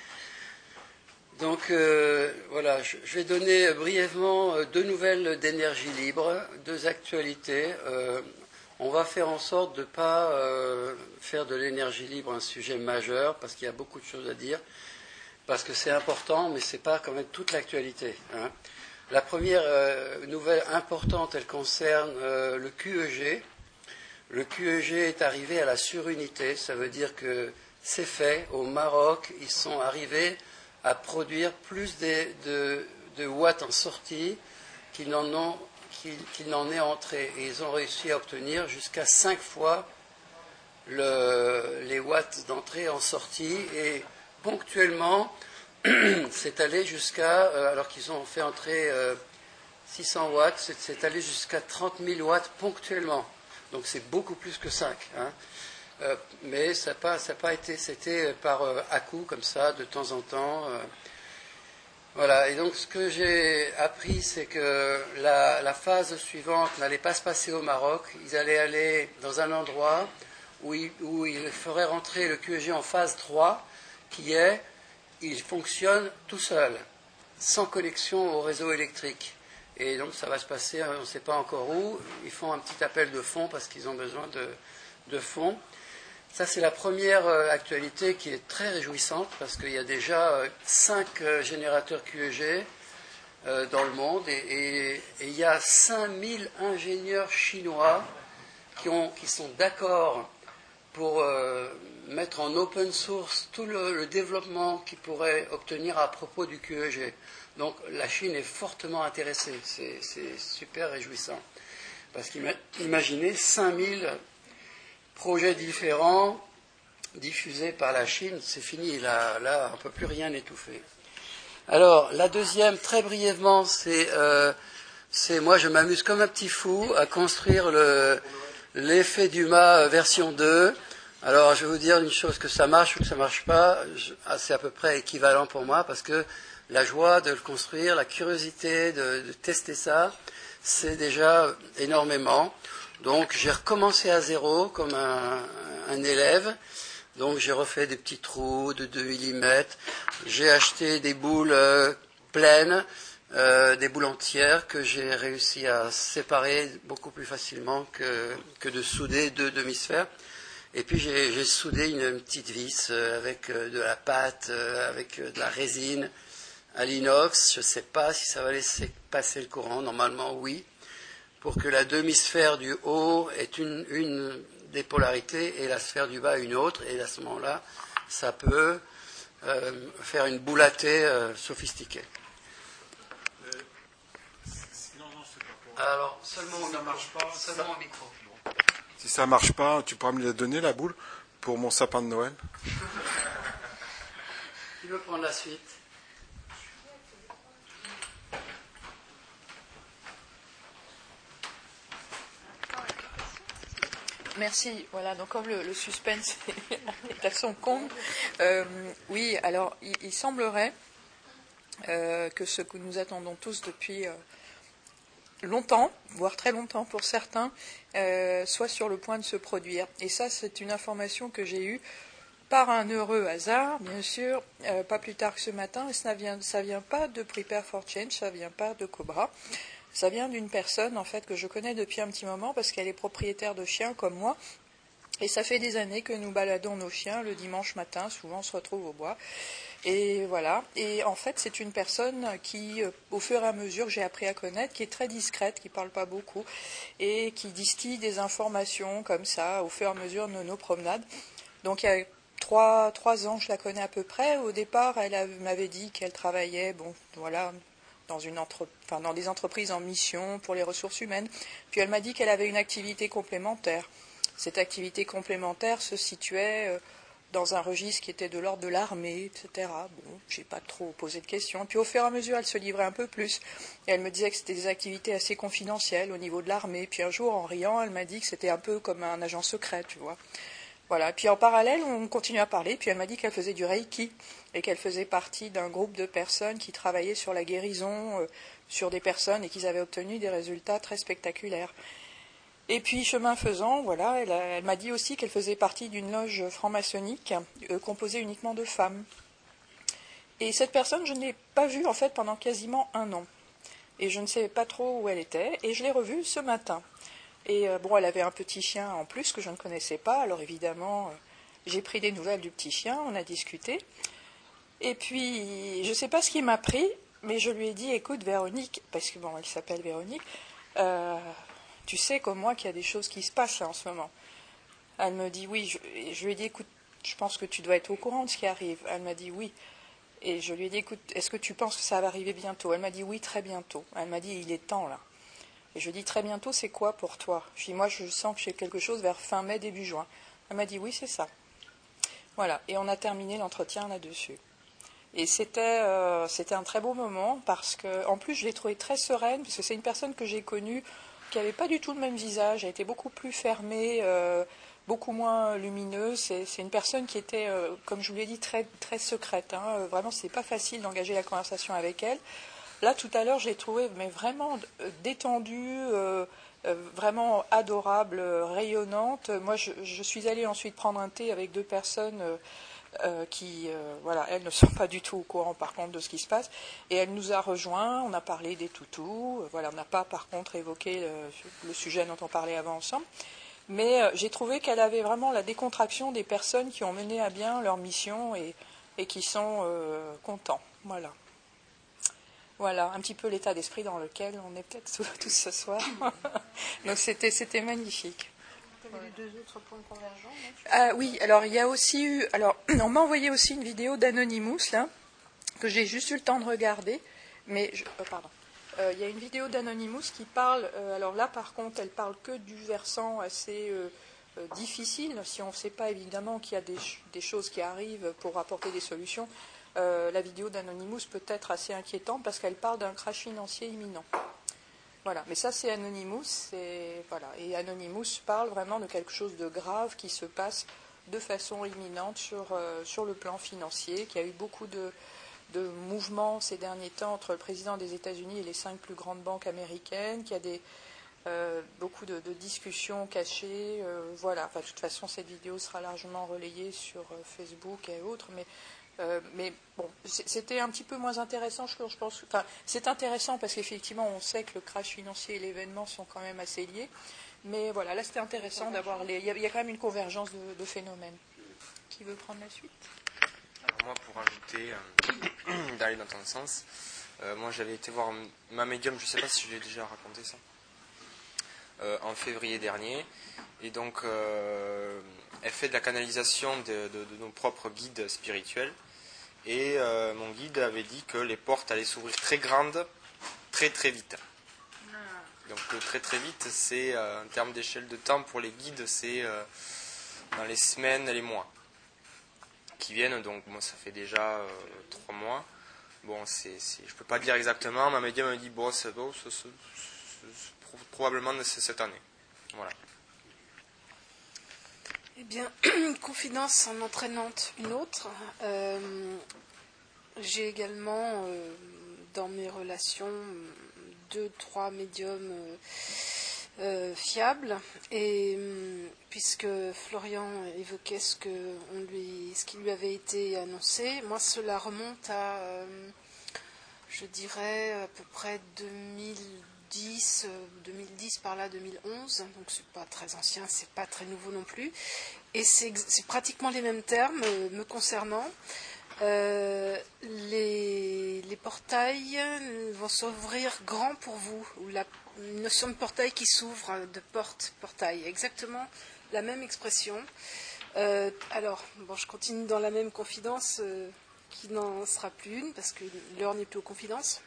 Donc voilà, je vais donner brièvement 2 nouvelles d'énergie libre, 2 actualités. On va faire en sorte de ne pas faire de l'énergie libre un sujet majeur, parce qu'il y a beaucoup de choses à dire, parce que c'est important, mais ce n'est pas quand même toute l'actualité. Hein. La première nouvelle importante, elle concerne le QEG. Le QEG est arrivé à la surunité, ça veut dire que c'est fait. Au Maroc, ils sont arrivés à produire plus de watts en sortie qu'ils n'en est entré. Et ils ont réussi à obtenir jusqu'à 5 fois les watts d'entrée en sortie. Et ponctuellement, c'est allé jusqu'à, alors qu'ils ont fait entrer 600 watts, c'est allé jusqu'à 30 000 watts ponctuellement. Donc c'est beaucoup plus que 5. Hein. Mais ça n'a pas été, c'était par à-coup comme ça, de temps en temps. Voilà, et donc ce que j'ai appris, c'est que la phase suivante n'allait pas se passer au Maroc. Ils allaient aller dans un endroit où ils feraient rentrer le QEG en phase 3, qui est, il fonctionne tout seul, sans connexion au réseau électrique. Et donc ça va se passer, on ne sait pas encore où. Ils font un petit appel de fonds parce qu'ils ont besoin de fonds. Ça, c'est la première actualité qui est très réjouissante, parce qu'il y a déjà 5 générateurs QEG dans le monde, et il y a 5000 ingénieurs chinois qui sont d'accord pour mettre en open source tout le développement qu'ils pourraient obtenir à propos du QEG. Donc la Chine est fortement intéressée, c'est super réjouissant. Parce qu'imaginez 5000 projets différents diffusés par la Chine, c'est fini, là on ne peut plus rien étouffer. Alors, la deuxième, très brièvement, c'est moi je m'amuse comme un petit fou à construire L'effet Dumas version 2. Alors, je vais vous dire une chose, que ça marche ou que ça marche pas, c'est à peu près équivalent pour moi, parce que la joie de le construire, la curiosité de tester ça, c'est déjà énormément. Donc, j'ai recommencé à zéro comme un élève. Donc, j'ai refait des petits trous de 2 mm. J'ai acheté des boules pleines, des boules entières que j'ai réussi à séparer beaucoup plus facilement que de souder 2 demi-sphères. Et puis j'ai soudé une petite vis avec de la pâte, avec de la résine à l'inox. Je ne sais pas si ça va laisser passer le courant. Normalement, oui. Pour que la demi-sphère du haut ait une des polarités et la sphère du bas une autre. Et à ce moment-là, ça peut faire une boule à thé sophistiquée. Alors, seulement au micro. Si ça marche pas, tu pourras me la donner, la boule, pour mon sapin de Noël? Qui veut prendre la suite? Merci. Voilà, donc comme le suspense est à son comble, oui, alors il semblerait que ce que nous attendons tous depuis longtemps, voire très longtemps pour certains, soit sur le point de se produire. Et ça, c'est une information que j'ai eue par un heureux hasard, bien sûr, pas plus tard que ce matin. Et ça vient pas de Prepare for Change, ça vient pas de Cobra. Ça vient d'une personne, en fait, que je connais depuis un petit moment parce qu'elle est propriétaire de chiens comme moi. Et ça fait des années que nous baladons nos chiens le dimanche matin. Souvent, on se retrouve au bois. Et voilà. Et en fait, c'est une personne qui, au fur et à mesure que j'ai appris à connaître, qui est très discrète, qui parle pas beaucoup et qui distille des informations comme ça au fur et à mesure de nos promenades. Donc, il y a 3 ans, je la connais à peu près. Au départ, elle m'avait dit qu'elle travaillait, dans des entreprises en mission pour les ressources humaines. Puis elle m'a dit qu'elle avait une activité complémentaire. Cette activité complémentaire se situait dans un registre qui était de l'ordre de l'armée, etc. Bon, j'ai pas trop posé de questions. Puis au fur et à mesure, elle se livrait un peu plus. Et elle me disait que c'était des activités assez confidentielles au niveau de l'armée. Puis un jour, en riant, elle m'a dit que c'était un peu comme un agent secret, tu vois. Voilà. Puis en parallèle, on continue à parler. Puis elle m'a dit qu'elle faisait du Reiki et qu'elle faisait partie d'un groupe de personnes qui travaillaient sur la guérison sur des personnes et qu'ils avaient obtenu des résultats très spectaculaires. Et puis, chemin faisant, voilà, elle m'a dit aussi qu'elle faisait partie d'une loge franc-maçonnique composée uniquement de femmes. Et cette personne, je ne l'ai pas vue en fait pendant quasiment 1 an. Et je ne savais pas trop où elle était. Et je l'ai revue ce matin. Et elle avait un petit chien en plus que je ne connaissais pas. Alors évidemment, j'ai pris des nouvelles du petit chien, on a discuté. Et puis, je ne sais pas ce qui m'a pris, mais je lui ai dit, écoute Véronique, parce que elle s'appelle Véronique, tu sais comme moi qu'il y a des choses qui se passent là en ce moment. Elle me dit oui. Je lui ai dit, écoute, je pense que tu dois être au courant de ce qui arrive. Elle m'a dit oui. Et je lui ai dit, écoute, est-ce que tu penses que ça va arriver bientôt? Elle m'a dit oui, très bientôt. Elle m'a dit, il est temps là. Et je lui ai dit, très bientôt, c'est quoi pour toi? Je lui ai dit, moi, je sens que j'ai quelque chose vers fin mai, début juin. Elle m'a dit, oui, c'est ça. Voilà. Et on a terminé l'entretien là-dessus. Et c'était un très beau moment parce que, en plus, je l'ai trouvée très sereine parce que c'est une personne que j'ai connue qui n'avait pas du tout le même visage. Elle était beaucoup plus fermée, beaucoup moins lumineuse. C'est une personne qui était, comme je vous l'ai dit, très, très secrète. Vraiment, c'est pas facile d'engager la conversation avec elle. Là, tout à l'heure, je l'ai trouvée mais vraiment détendue, vraiment adorable, rayonnante. Moi, je suis allée ensuite prendre un thé avec 2 personnes qui, elles ne sont pas du tout au courant, par contre, de ce qui se passe. Et elle nous a rejoints, on a parlé des toutous. On n'a pas, par contre, évoqué le sujet dont on parlait avant ensemble. Mais j'ai trouvé qu'elle avait vraiment la décontraction des personnes qui ont mené à bien leur mission et qui sont contents. Voilà. Voilà, un petit peu l'état d'esprit dans lequel on est peut-être tous ce soir. Donc c'était magnifique. Vous avez les 2 autres points convergents? Oui, alors il y a aussi eu... Alors, on m'a envoyé aussi une vidéo d'Anonymous, là, que j'ai juste eu le temps de regarder. Mais, il y a une vidéo d'Anonymous qui parle... alors là, par contre, elle parle que du versant assez difficile. Si on ne sait pas, évidemment, qu'il y a des choses qui arrivent pour apporter des solutions, la vidéo d'Anonymous peut être assez inquiétante parce qu'elle parle d'un crash financier imminent. Voilà, mais ça c'est Anonymous, voilà. Et Anonymous parle vraiment de quelque chose de grave qui se passe de façon imminente sur le plan financier, qu'il y a eu beaucoup de mouvements ces derniers temps entre le président des États-Unis et les 5 plus grandes banques américaines, qu'il y a beaucoup de discussions cachées. Voilà, enfin, de toute façon, cette vidéo sera largement relayée sur Facebook et autres, mais bon, c'était un petit peu moins intéressant, je pense. Enfin, c'est intéressant parce qu'effectivement, on sait que le crash financier et l'événement sont quand même assez liés. Mais voilà, là, c'était intéressant d'avoir il y a quand même une convergence de phénomènes. Qui veut prendre la suite? Alors moi, pour ajouter, d'aller dans ton sens, moi, j'avais été voir ma médium, je ne sais pas si je l'ai déjà raconté ça, en février dernier. Et donc, elle fait de la canalisation de nos propres guides spirituels. Et mon guide avait dit que les portes allaient s'ouvrir très grandes, très très vite. Donc très très vite, c'est en termes d'échelle de temps pour les guides, c'est dans les semaines et les mois qui viennent. Donc moi, ça fait déjà 3 mois. Bon, je ne peux pas dire exactement. Ma médium me dit probablement c'est cette année. Voilà. Eh bien, une confidence en entraînante une autre. J'ai également dans mes relations 2-3 médiums fiables, et puisque Florian évoquait ce qui lui avait été annoncé, moi cela remonte à je dirais à peu près 2010 par là, 2011, donc c'est pas très ancien, c'est pas très nouveau non plus, et c'est pratiquement les mêmes termes me concernant. Les portails vont s'ouvrir grand pour vous, ou la notion de portail qui s'ouvre, de portail, exactement la même expression. Alors, bon, je continue dans la même confidence qui n'en sera plus une, parce que l'heure n'est plus aux confidences.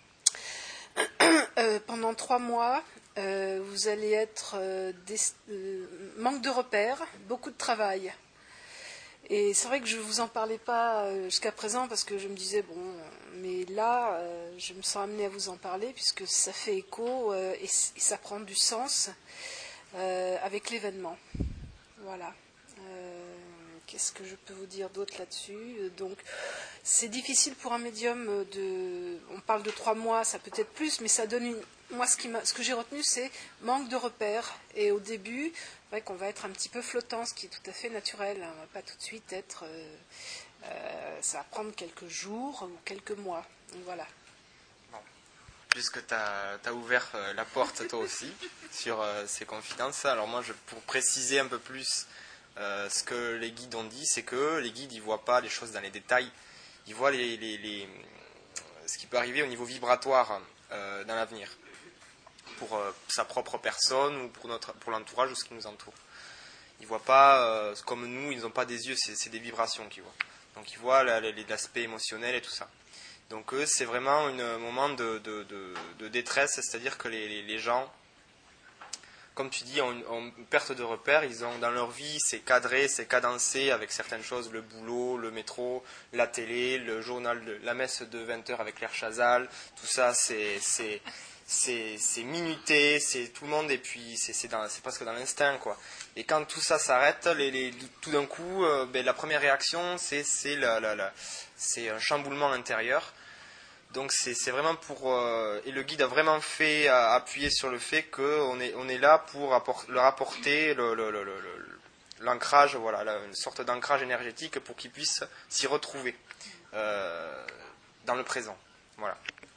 Pendant 3 mois, vous allez être manque de repères, beaucoup de travail. Et c'est vrai que je ne vous en parlais pas jusqu'à présent parce que je me disais, bon, mais là, je me sens amenée à vous en parler puisque ça fait écho et ça prend du sens avec l'événement. Voilà. Qu'est-ce que je peux vous dire d'autre là-dessus? Donc, c'est difficile pour un médium on parle de 3 mois, ça peut être plus, mais ça donne moi, ce que j'ai retenu, c'est manque de repères. Et au début, c'est vrai qu'on va être un petit peu flottant, ce qui est tout à fait naturel. On ne va pas tout de suite être... ça va prendre quelques jours ou quelques mois. Donc voilà. Bon. Puisque tu as ouvert la porte toi aussi sur ces confidences, alors moi, pour préciser un peu plus ce que les guides ont dit, c'est que les guides, ils ne voient pas les choses dans les détails. Ils voient ce qui peut arriver au niveau vibratoire dans l'avenir, pour sa propre personne ou pour l'entourage ou ce qui nous entoure. Ils ne voient pas, comme nous, ils n'ont pas des yeux, c'est des vibrations qu'ils voient. Donc ils voient l'aspect émotionnel et tout ça. Donc eux, c'est vraiment un moment de détresse, c'est-à-dire que les gens, comme tu dis, ont perte de repères. Ils ont dans leur vie, c'est cadré, c'est cadencé avec certaines choses, le boulot, le métro, la télé, le journal, la messe de 20h avec Claire Chazal, tout ça, c'est minuté, c'est tout le monde, et puis c'est presque dans l'instinct, quoi. Et quand tout ça s'arrête, tout d'un coup, la première réaction, c'est un chamboulement intérieur. Donc c'est vraiment et le guide a vraiment fait appuyer sur le fait qu'on est là pour leur apporter l'ancrage, voilà, une sorte d'ancrage énergétique pour qu'ils puissent s'y retrouver dans le présent. Voilà.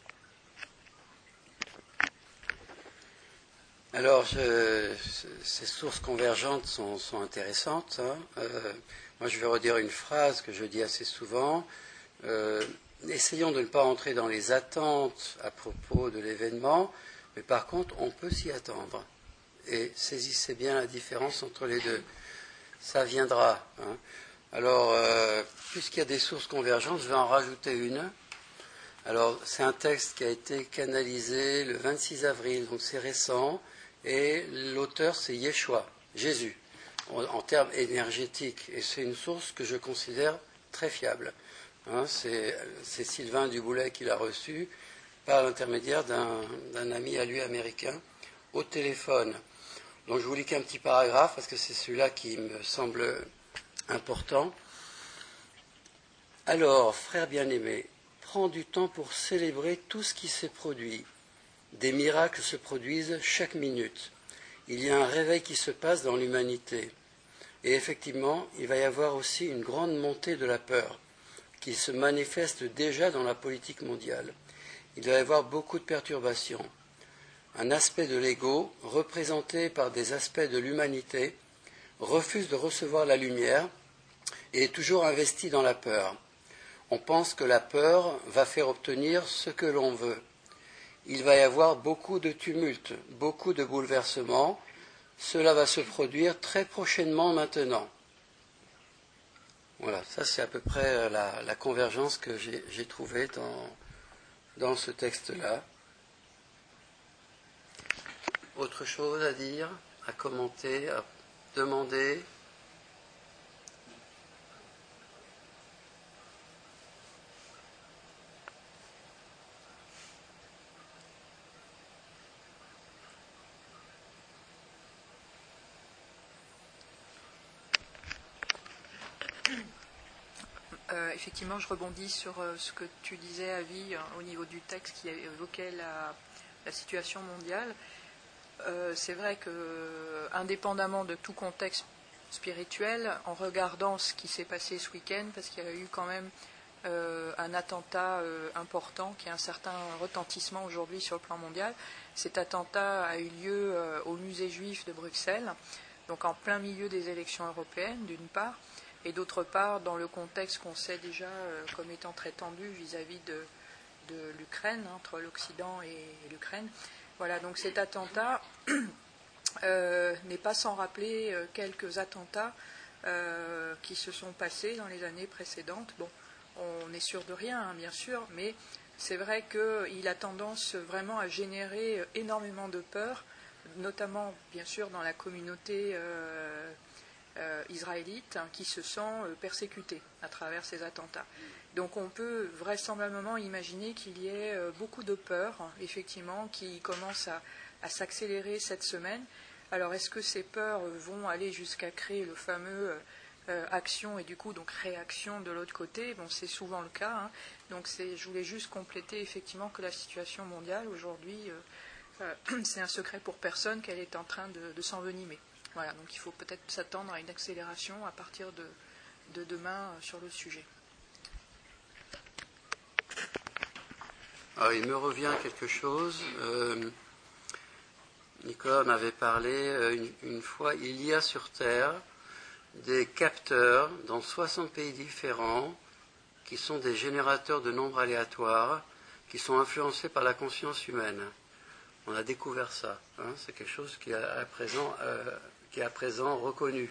Alors, ces sources convergentes sont intéressantes. Hein. Moi, je vais redire une phrase que je dis assez souvent. Essayons de ne pas entrer dans les attentes à propos de l'événement, mais par contre, on peut s'y attendre. Et saisissez bien la différence entre les deux. Ça viendra. Hein. Alors, puisqu'il y a des sources convergentes, je vais en rajouter une. Alors, c'est un texte qui a été canalisé le 26 avril, donc c'est récent, et l'auteur, c'est Yeshua, Jésus, en termes énergétiques. Et c'est une source que je considère très fiable. Hein, c'est Sylvain Duboulet qui l'a reçu, par l'intermédiaire d'un ami à lui américain au téléphone. Donc je vous lis qu'un petit paragraphe parce que c'est celui-là qui me semble important. Alors, frère bien-aimé, prends du temps pour célébrer tout ce qui s'est produit. Des miracles se produisent chaque minute. Il y a un réveil qui se passe dans l'humanité. Et effectivement, il va y avoir aussi une grande montée de la peur qui se manifeste déjà dans la politique mondiale. Il va y avoir beaucoup de perturbations. Un aspect de l'ego, représenté par des aspects de l'humanité, refuse de recevoir la lumière et est toujours investi dans la peur. On pense que la peur va faire obtenir ce que l'on veut. Il va y avoir beaucoup de tumultes, beaucoup de bouleversements. Cela va se produire très prochainement maintenant. Voilà, ça c'est à peu près la convergence que j'ai trouvée dans ce texte-là. Autre chose à dire, à commenter, à demander? Effectivement, je rebondis sur ce que tu disais, Avi, au niveau du texte qui évoquait la situation mondiale. C'est vrai que, indépendamment de tout contexte spirituel, en regardant ce qui s'est passé ce week-end, parce qu'il y a eu quand même un attentat important qui a un certain retentissement aujourd'hui sur le plan mondial. Cet attentat a eu lieu au musée juif de Bruxelles, donc en plein milieu des élections européennes, d'une part, et d'autre part, dans le contexte qu'on sait déjà comme étant très tendu vis-à-vis de l'Ukraine, entre l'Occident et l'Ukraine. Voilà, donc cet attentat n'est pas sans rappeler quelques attentats qui se sont passés dans les années précédentes. Bon, on n'est sûr de rien, hein, bien sûr, mais c'est vrai qu'il a tendance vraiment à générer énormément de peur, notamment, bien sûr, dans la communauté israélite, hein, qui se sent persécutée à travers ces attentats. Donc on peut vraisemblablement imaginer qu'il y ait beaucoup de peur, effectivement, qui commencent à s'accélérer cette semaine. Alors est-ce que ces peurs vont aller jusqu'à créer le fameux action et du coup donc réaction de l'autre côté? Bon, c'est souvent le cas. Hein. Donc je voulais juste compléter effectivement que la situation mondiale aujourd'hui, c'est un secret pour personne qu'elle est en train de s'envenimer. Voilà, donc il faut peut-être s'attendre à une accélération à partir de demain sur le sujet. Alors, il me revient quelque chose. Nicolas m'avait parlé une fois. Il y a sur Terre des capteurs dans 60 pays différents qui sont des générateurs de nombres aléatoires qui sont influencés par la conscience humaine. On a découvert ça. Hein, c'est quelque chose qui est à présent reconnu.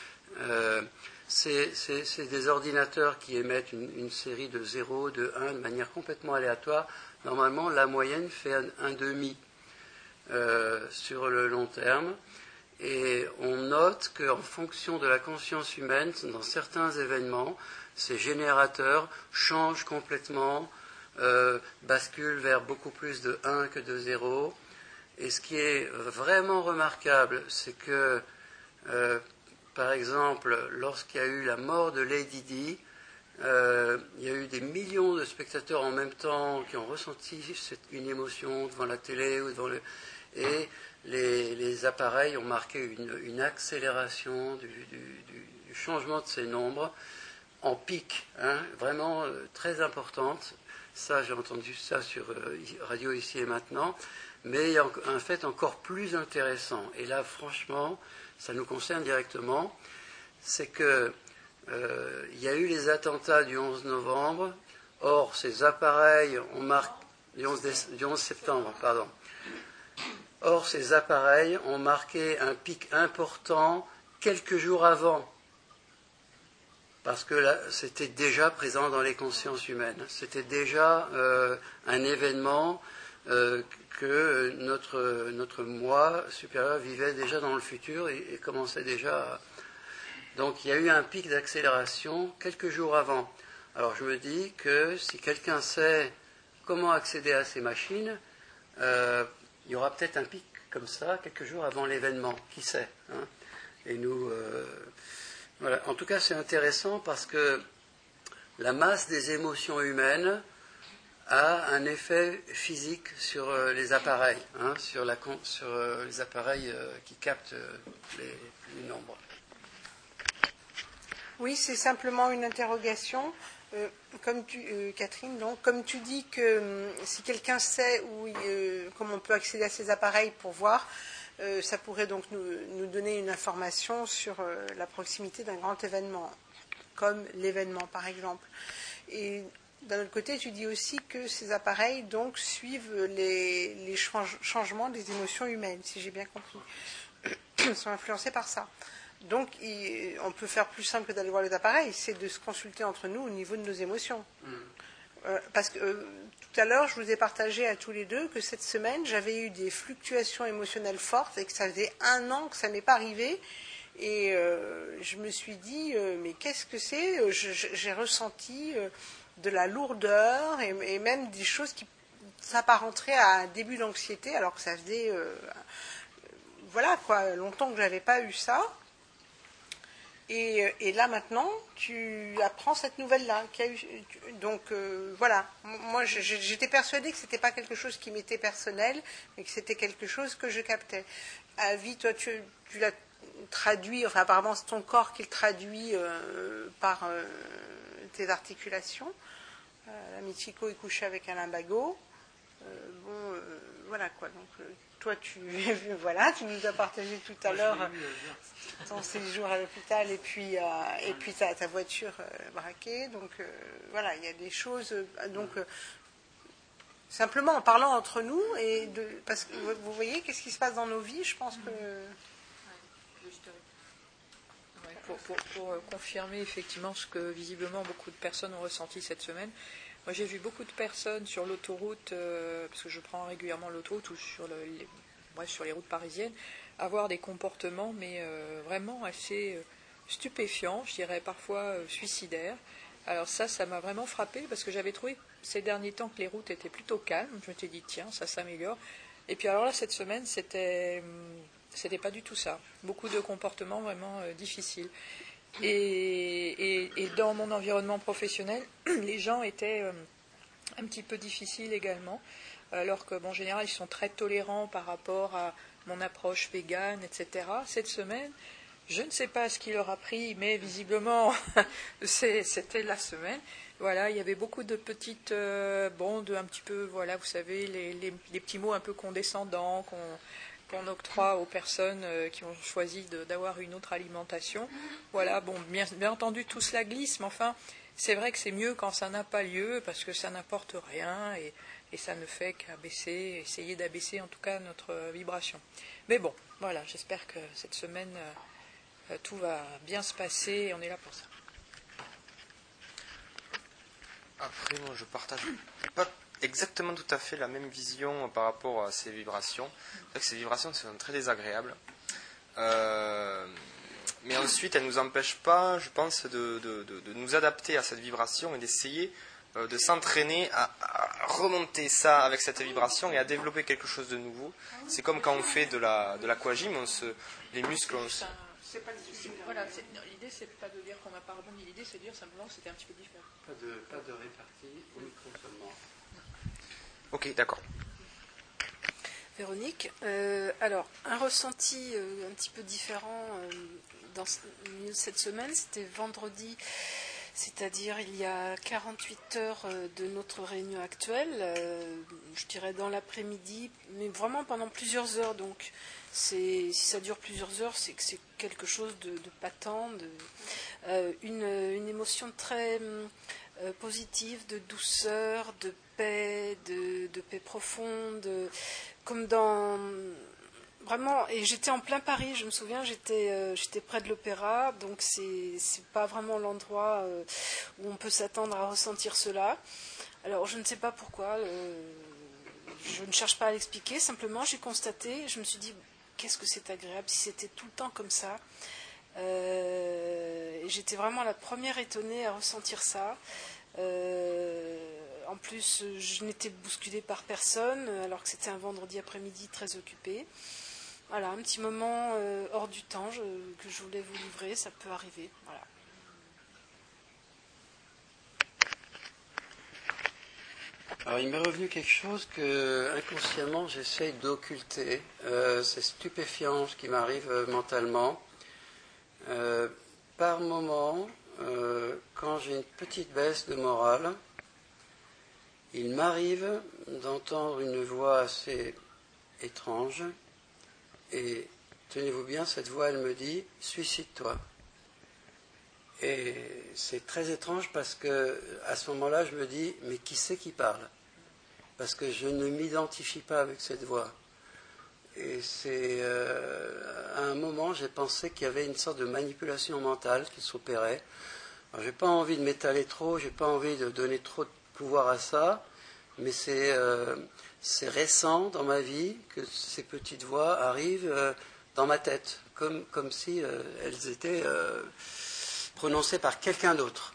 C'est des ordinateurs qui émettent une série de 0, de 1 de manière complètement aléatoire. Normalement, la moyenne fait un demi sur le long terme. Et on note qu'en fonction de la conscience humaine, dans certains événements, ces générateurs changent complètement, basculent vers beaucoup plus de 1 que de 0. Et ce qui est vraiment remarquable, c'est que, par exemple, lorsqu'il y a eu la mort de Lady Di, il y a eu des millions de spectateurs en même temps qui ont ressenti une émotion devant la télé ou et les appareils ont marqué une accélération du changement de ces nombres en pic, hein, vraiment très importante. Ça, j'ai entendu ça sur Radio Ici et Maintenant, mais il y a un fait encore plus intéressant, et là, franchement, ça nous concerne directement, c'est que il y a eu les attentats du 11 novembre, or ces appareils ont marqué du 11 septembre, pardon. Or, ces appareils ont marqué un pic important quelques jours avant, parce que là, c'était déjà présent dans les consciences humaines. C'était déjà un événement que notre moi supérieur vivait déjà dans le futur et commençait déjà à... Donc, il y a eu un pic d'accélération quelques jours avant. Alors, je me dis que si quelqu'un sait comment accéder à ces machines. Il y aura peut-être un pic comme ça, quelques jours avant l'événement, qui sait, hein. Et nous, voilà. En tout cas, c'est intéressant parce que la masse des émotions humaines a un effet physique sur les appareils, hein, sur les appareils qui captent les nombres. Oui, c'est simplement une interrogation. Catherine, donc, comme tu dis que si quelqu'un sait comment on peut accéder à ces appareils pour voir, ça pourrait donc nous donner une information sur la proximité d'un grand événement, comme l'événement par exemple. Et d'un autre côté, tu dis aussi que ces appareils donc suivent les changements des émotions humaines, si j'ai bien compris. Ils sont influencés par ça. Donc, on peut faire plus simple que d'aller voir les appareils, c'est de se consulter entre nous au niveau de nos émotions. Parce que tout à l'heure, je vous ai partagé à tous les deux que cette semaine, j'avais eu des fluctuations émotionnelles fortes et que ça faisait 1 an que ça n'est pas arrivé. Et je me suis dit, mais qu'est-ce que c'est ? J'ai ressenti de la lourdeur et même des choses qui s'apparenteraient à un début d'anxiété, alors que ça faisait longtemps que je n'avais pas eu ça. Et là maintenant, tu apprends cette nouvelle-là. Donc voilà, moi j'étais persuadée que ce n'était pas quelque chose qui m'était personnel, mais que c'était quelque chose que je captais. Avi, toi tu l'as traduit, enfin apparemment c'est ton corps qui le traduit par tes articulations. La Michiko est couchée avec un lumbago. Voilà quoi. Donc toi tu nous as partagé tout à l'heure ton séjour à l'hôpital et puis ta voiture braquée. Donc voilà, il y a des choses. Simplement en parlant entre nous parce que vous voyez qu'est-ce qui se passe dans nos vies, je pense que. Pour confirmer effectivement ce que visiblement beaucoup de personnes ont ressenti cette semaine. Moi, j'ai vu beaucoup de personnes sur l'autoroute, parce que je prends régulièrement l'autoroute ou sur les routes parisiennes, avoir des comportements, mais vraiment assez stupéfiants, je dirais parfois suicidaires. Alors ça m'a vraiment frappée, parce que j'avais trouvé ces derniers temps que les routes étaient plutôt calmes. Je m'étais dit, tiens, ça s'améliore. Et puis alors là, cette semaine, c'était pas du tout ça. Beaucoup de comportements vraiment difficiles. Et dans mon environnement professionnel, les gens étaient un petit peu difficiles également, alors que, en général, ils sont très tolérants par rapport à mon approche végane, etc. Cette semaine, je ne sais pas ce qui leur a pris, mais visiblement, c'était la semaine. Voilà, il y avait beaucoup de petites bondes, un petit peu, voilà, vous savez, les petits mots un peu condescendants qu'on octroie aux personnes qui ont choisi d'avoir une autre alimentation. Voilà, bon, bien entendu, tout cela glisse, mais enfin, c'est vrai que c'est mieux quand ça n'a pas lieu, parce que ça n'apporte rien, et ça ne fait essayer d'abaisser en tout cas notre vibration. Mais bon, voilà, j'espère que cette semaine, tout va bien se passer, et on est là pour ça. Après, moi, je partage pas exactement tout à fait la même vision par rapport à ces vibrations. C'est vrai que ces vibrations sont très désagréables. Mais ensuite, elles ne nous empêchent pas, je pense, de nous adapter à cette vibration et d'essayer de s'entraîner à remonter ça avec cette vibration et à développer quelque chose de nouveau. C'est comme quand on fait de l'aquagym, les muscles... Voilà, l'idée, c'est pas de dire qu'on n'a pas rebondi, l'idée, c'est de dire simplement que c'était un petit peu différent. Pas de répartie, au micro seulement. Ok, d'accord. Véronique, alors, un ressenti un petit peu différent dans le milieu de cette semaine, c'était vendredi, c'est-à-dire il y a 48 heures de notre réunion actuelle, je dirais dans l'après-midi, mais vraiment pendant plusieurs heures, donc si ça dure plusieurs heures, c'est que c'est quelque chose de patent, une émotion très positive, de douceur, de paix, de paix profonde, comme dans... Vraiment, et j'étais en plein Paris, je me souviens, j'étais près de l'Opéra, donc c'est pas vraiment l'endroit où on peut s'attendre à ressentir cela. Alors je ne sais pas pourquoi, je ne cherche pas à l'expliquer, simplement j'ai constaté, je me suis dit, qu'est-ce que c'est agréable si c'était tout le temps comme ça. Et j'étais vraiment la première étonnée à ressentir ça. En En plus, je n'étais bousculée par personne, alors que c'était un vendredi après-midi très occupé. Voilà, un petit moment hors du temps que je voulais vous livrer, ça peut arriver. Voilà. Alors, il m'est revenu quelque chose que inconsciemment j'essaye d'occulter. C'est stupéfiant ce qui m'arrive mentalement. Par moment, quand j'ai une petite baisse de morale, il m'arrive d'entendre une voix assez étrange. Et tenez-vous bien, cette voix, elle me dit « Suicide-toi ». Et c'est très étrange parce que à ce moment-là, je me dis, mais qui c'est qui parle? Parce que je ne m'identifie pas avec cette voix. Et c'est à un moment, j'ai pensé qu'il y avait une sorte de manipulation mentale qui s'opérait. Alors, j'ai pas envie de m'étaler trop, j'ai pas envie de donner trop de pouvoir à ça, mais c'est récent dans ma vie que ces petites voix arrivent dans ma tête, comme si elles étaient prononcé par quelqu'un d'autre.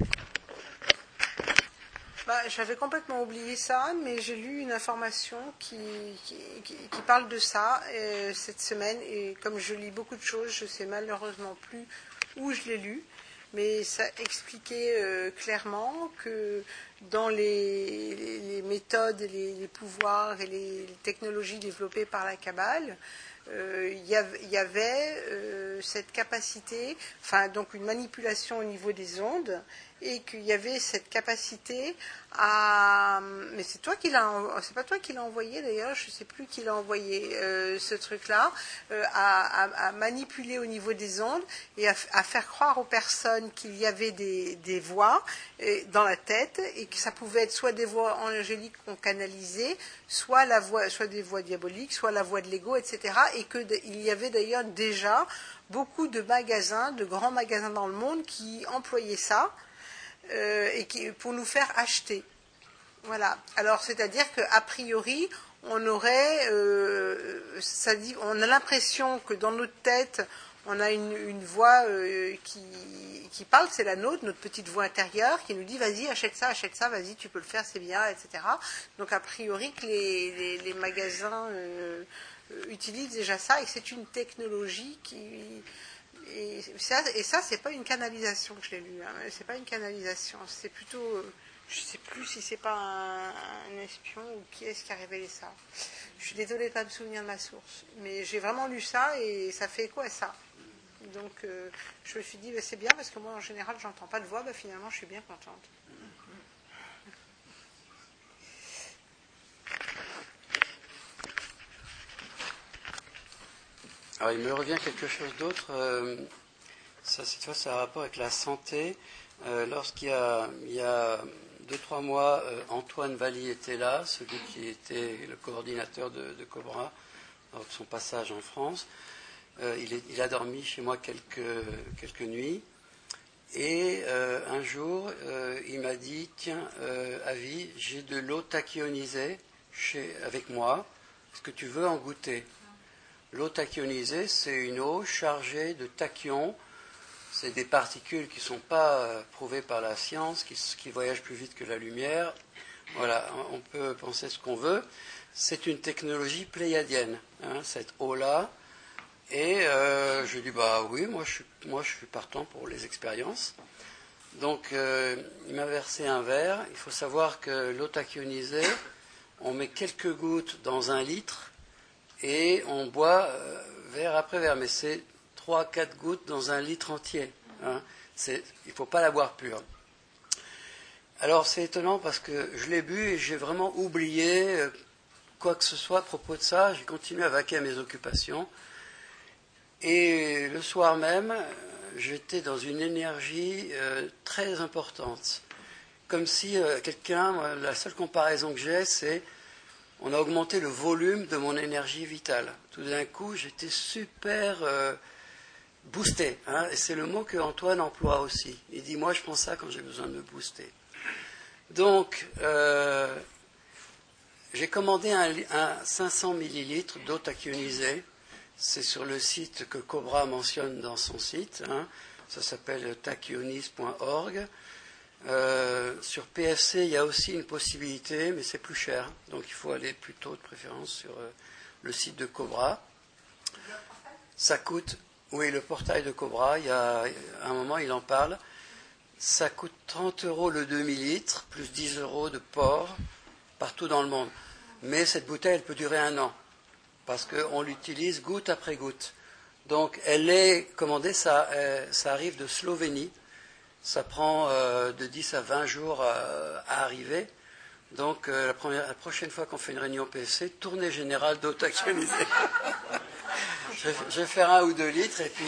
J'avais complètement oublié ça, mais j'ai lu une information qui parle de ça cette semaine, et comme je lis beaucoup de choses, je ne sais malheureusement plus où je l'ai lu, mais ça expliquait clairement que dans les méthodes, les pouvoirs et les technologies développées par la Kabbale, il y avait cette capacité, donc une manipulation au niveau des ondes, et qu'il y avait cette capacité à... Mais c'est pas toi qui l'as envoyé d'ailleurs, je ne sais plus qui l'a envoyé ce truc-là, à manipuler au niveau des ondes et à faire croire aux personnes qu'il y avait des voix dans la tête, et que ça pouvait être soit des voix angéliques qu'on canalisait, soit des voix diaboliques, soit la voix de l'ego, etc. Et qu'il y avait d'ailleurs déjà beaucoup de magasins, de grands magasins dans le monde qui employaient ça, pour nous faire acheter. Voilà. Alors, c'est-à-dire qu'a priori, on aurait, on a l'impression que dans notre tête, on a une voix qui parle, c'est la nôtre, notre petite voix intérieure, qui nous dit vas-y, achète ça, vas-y, tu peux le faire, c'est bien, etc. Donc, a priori, que les magasins utilisent déjà ça, et que c'est une technologie qui... Et ça, c'est pas une canalisation que je l'ai lu. Hein. C'est pas une canalisation. C'est plutôt, je sais plus si c'est pas un espion ou qui est-ce qui a révélé ça. Je suis désolée de ne pas me souvenir de ma source, mais j'ai vraiment lu ça et ça fait écho à ça. Donc, je me suis dit, c'est bien parce que moi, en général, j'entends pas de voix. Finalement, je suis bien contente. Alors, il me revient quelque chose d'autre. Cette fois, ça a rapport avec la santé. Lorsqu'il y a 2-3 mois, Antoine Valli était là, celui qui était le coordinateur de Cobra, lors de son passage en France. Il a dormi chez moi quelques nuits. Et un jour, il m'a dit, tiens, Avi, j'ai de l'eau tachyonisée avec moi. Est-ce que tu veux en goûter? L'eau tachyonisée, c'est une eau chargée de tachyons. C'est des particules qui ne sont pas prouvées par la science, qui voyagent plus vite que la lumière. Voilà, on peut penser ce qu'on veut. C'est une technologie pléiadienne, cette eau-là. Et je dis, oui, moi je suis partant pour les expériences. Donc, il m'a versé un verre. Il faut savoir que l'eau tachyonisée, on met quelques gouttes dans 1 litre, et on boit verre après verre, mais c'est 3-4 gouttes dans 1 litre entier. Il ne faut pas la boire pure. Alors c'est étonnant parce que je l'ai bu et j'ai vraiment oublié quoi que ce soit à propos de ça. J'ai continué à vaquer à mes occupations. Et le soir même, j'étais dans une énergie très importante. Comme si la seule comparaison que j'ai, c'est on a augmenté le volume de mon énergie vitale. Tout d'un coup, j'étais super boosté. Et c'est le mot que Antoine emploie aussi. Il dit, moi, je prends ça quand j'ai besoin de me booster. Donc, j'ai commandé un 500 millilitres d'eau tachyonisée. C'est sur le site que Cobra mentionne dans son site. Ça s'appelle tachyonis.org. Sur PFC, il y a aussi une possibilité, mais c'est plus cher. Donc il faut aller plutôt de préférence sur le site de Cobra. Ça coûte, oui, le portail de Cobra, il y a un moment, il en parle. Ça coûte 30 € le demi-litre, plus 10 € de port, partout dans le monde. Mais cette bouteille, elle peut durer 1 an, parce qu'on l'utilise goutte après goutte. Donc elle est commandée, ça arrive de Slovénie. Ça prend de 10 à 20 jours à arriver. Donc la prochaine fois qu'on fait une réunion PFC, tournée générale d'eau tactionnisée. je vais faire 1 ou 2 litres et puis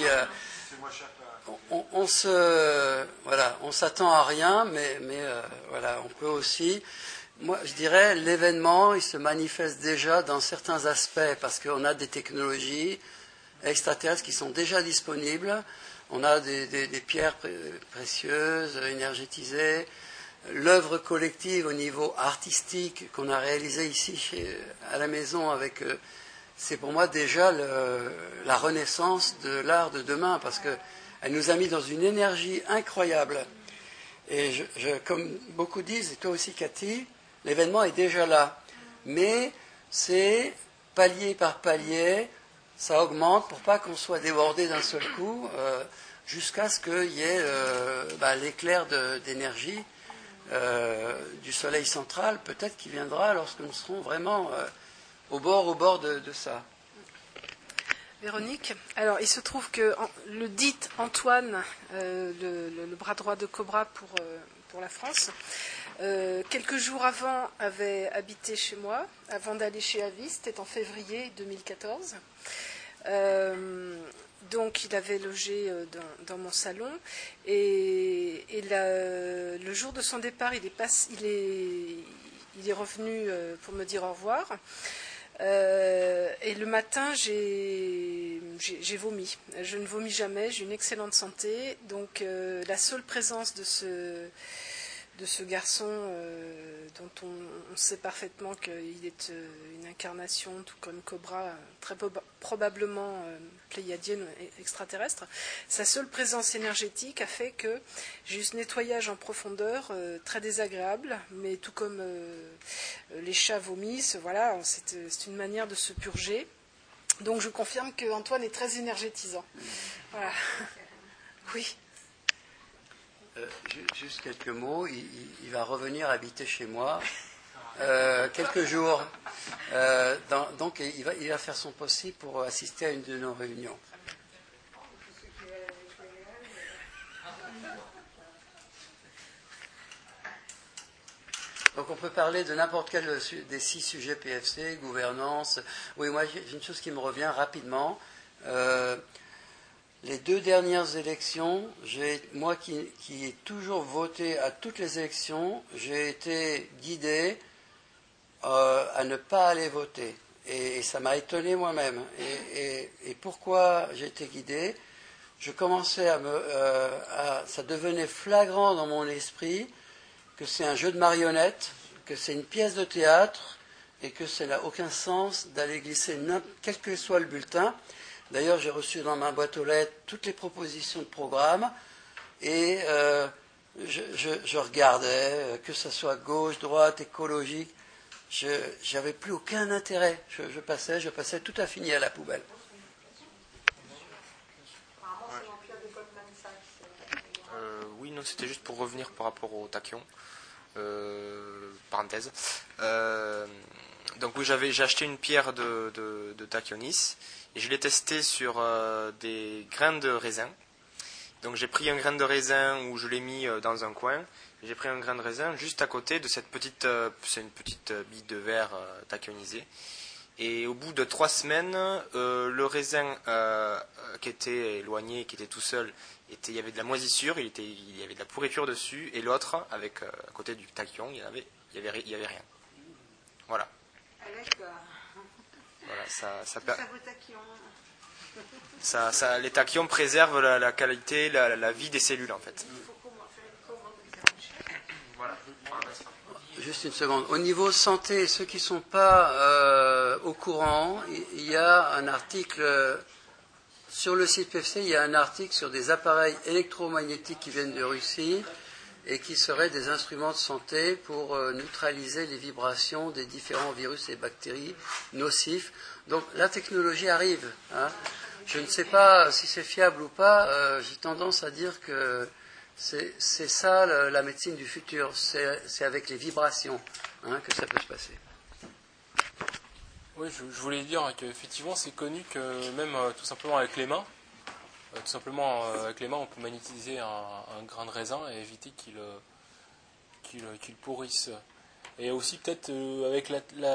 on s'attend à rien, mais voilà, on peut aussi. Moi, je dirais, l'événement, il se manifeste déjà dans certains aspects parce qu'on a des technologies extraterrestres qui sont déjà disponibles. On a des pierres précieuses, énergétisées. L'œuvre collective au niveau artistique qu'on a réalisée ici à la maison, c'est pour moi déjà la renaissance de l'art de demain, parce qu'elle nous a mis dans une énergie incroyable. Et comme beaucoup disent, et toi aussi Cathy, l'événement est déjà là. Mais c'est palier par palier, ça augmente pour pas qu'on soit débordé d'un seul coup, jusqu'à ce qu'il y ait l'éclair d'énergie du soleil central, peut-être qui viendra lorsque nous serons vraiment au bord de ça. Véronique, alors il se trouve que le dit Antoine, le bras droit de Cobra pour la France, quelques jours avant avait habité chez moi, avant d'aller chez Avis, c'était en février 2014. Donc il avait logé dans mon salon et le jour de son départ, il est revenu pour me dire au revoir. Et le matin, j'ai vomi. Je ne vomis jamais, j'ai une excellente santé. Donc la seule présence de ce garçon dont on sait parfaitement qu'il est une incarnation, tout comme Cobra, très probablement pléiadienne extraterrestre, sa seule présence énergétique a fait que j'ai eu ce nettoyage en profondeur très désagréable, mais tout comme les chats vomissent, voilà, c'est une manière de se purger. Donc je confirme qu'Antoine est très énergétisant. Voilà. Oui. Juste quelques mots. Il va revenir habiter chez moi quelques jours. Donc il va faire son possible pour assister à une de nos réunions. Donc on peut parler de n'importe quel des 6 sujets PFC, gouvernance. Oui, moi j'ai une chose qui me revient rapidement. Les 2 dernières élections, moi qui ai toujours voté à toutes les élections, j'ai été guidé à ne pas aller voter. Et ça m'a étonné moi-même. Et pourquoi j'ai été guidé ? Je commençais ça devenait flagrant dans mon esprit que c'est un jeu de marionnettes, que c'est une pièce de théâtre, et que ça n'a aucun sens d'aller glisser quel que soit le bulletin. D'ailleurs, j'ai reçu dans ma boîte aux lettres toutes les propositions de programme et je regardais, que ce soit gauche, droite, écologique, j'avais plus aucun intérêt. Je passais tout à fini à la poubelle. Oui, non, c'était juste pour revenir par rapport au tachyon. Parenthèse. Donc oui, j'ai acheté une pierre de tachyonis. Et je l'ai testé sur des grains de raisin. Donc j'ai pris un grain de raisin où je l'ai mis dans un coin. J'ai pris un grain de raisin juste à côté de cette petite, c'est une petite bille de verre tachyonisée. Et au bout de 3 semaines, le raisin qui était éloigné, qui était tout seul, il y avait de la moisissure, il y avait de la pourriture dessus. Et l'autre, à côté du tachyon, il y avait rien. Voilà. Voilà, les tachyons préservent la qualité, la vie des cellules en fait. Voilà. Juste une seconde. Au niveau santé, ceux qui ne sont pas au courant, il y a un article sur le site PFC, il y a un article sur des appareils électromagnétiques qui viennent de Russie et qui seraient des instruments de santé pour neutraliser les vibrations des différents virus et bactéries nocifs. Donc la technologie arrive. Hein. Je ne sais pas si c'est fiable ou pas, j'ai tendance à dire que c'est ça la médecine du futur, c'est avec les vibrations que ça peut se passer. Oui, je voulais dire qu'effectivement c'est connu que même tout simplement avec les mains, on peut magnétiser un grain de raisin et éviter qu'il pourrisse. Et aussi peut-être avec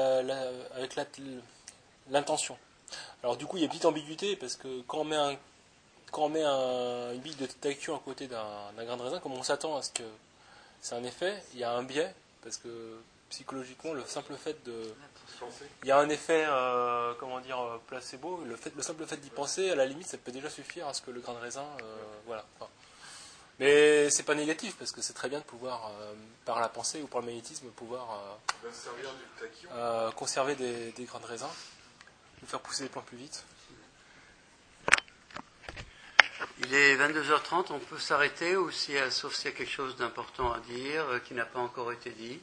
l'intention. Alors du coup il y a une petite ambiguïté parce que quand on met une bille de tachyon à côté d'un grain de raisin, comme on s'attend à ce que c'est un effet, il y a un biais parce que psychologiquement le simple fait il y a un effet placebo, le simple fait d'y penser, à la limite ça peut déjà suffire à ce que le grain de raisin voilà. Enfin, mais c'est pas négatif parce que c'est très bien de pouvoir par la pensée ou par le magnétisme pouvoir conserver des grains de raisin, ou faire pousser les plantes plus vite. Il est 22h30, on peut s'arrêter ou sauf s'il y a quelque chose d'important à dire qui n'a pas encore été dit.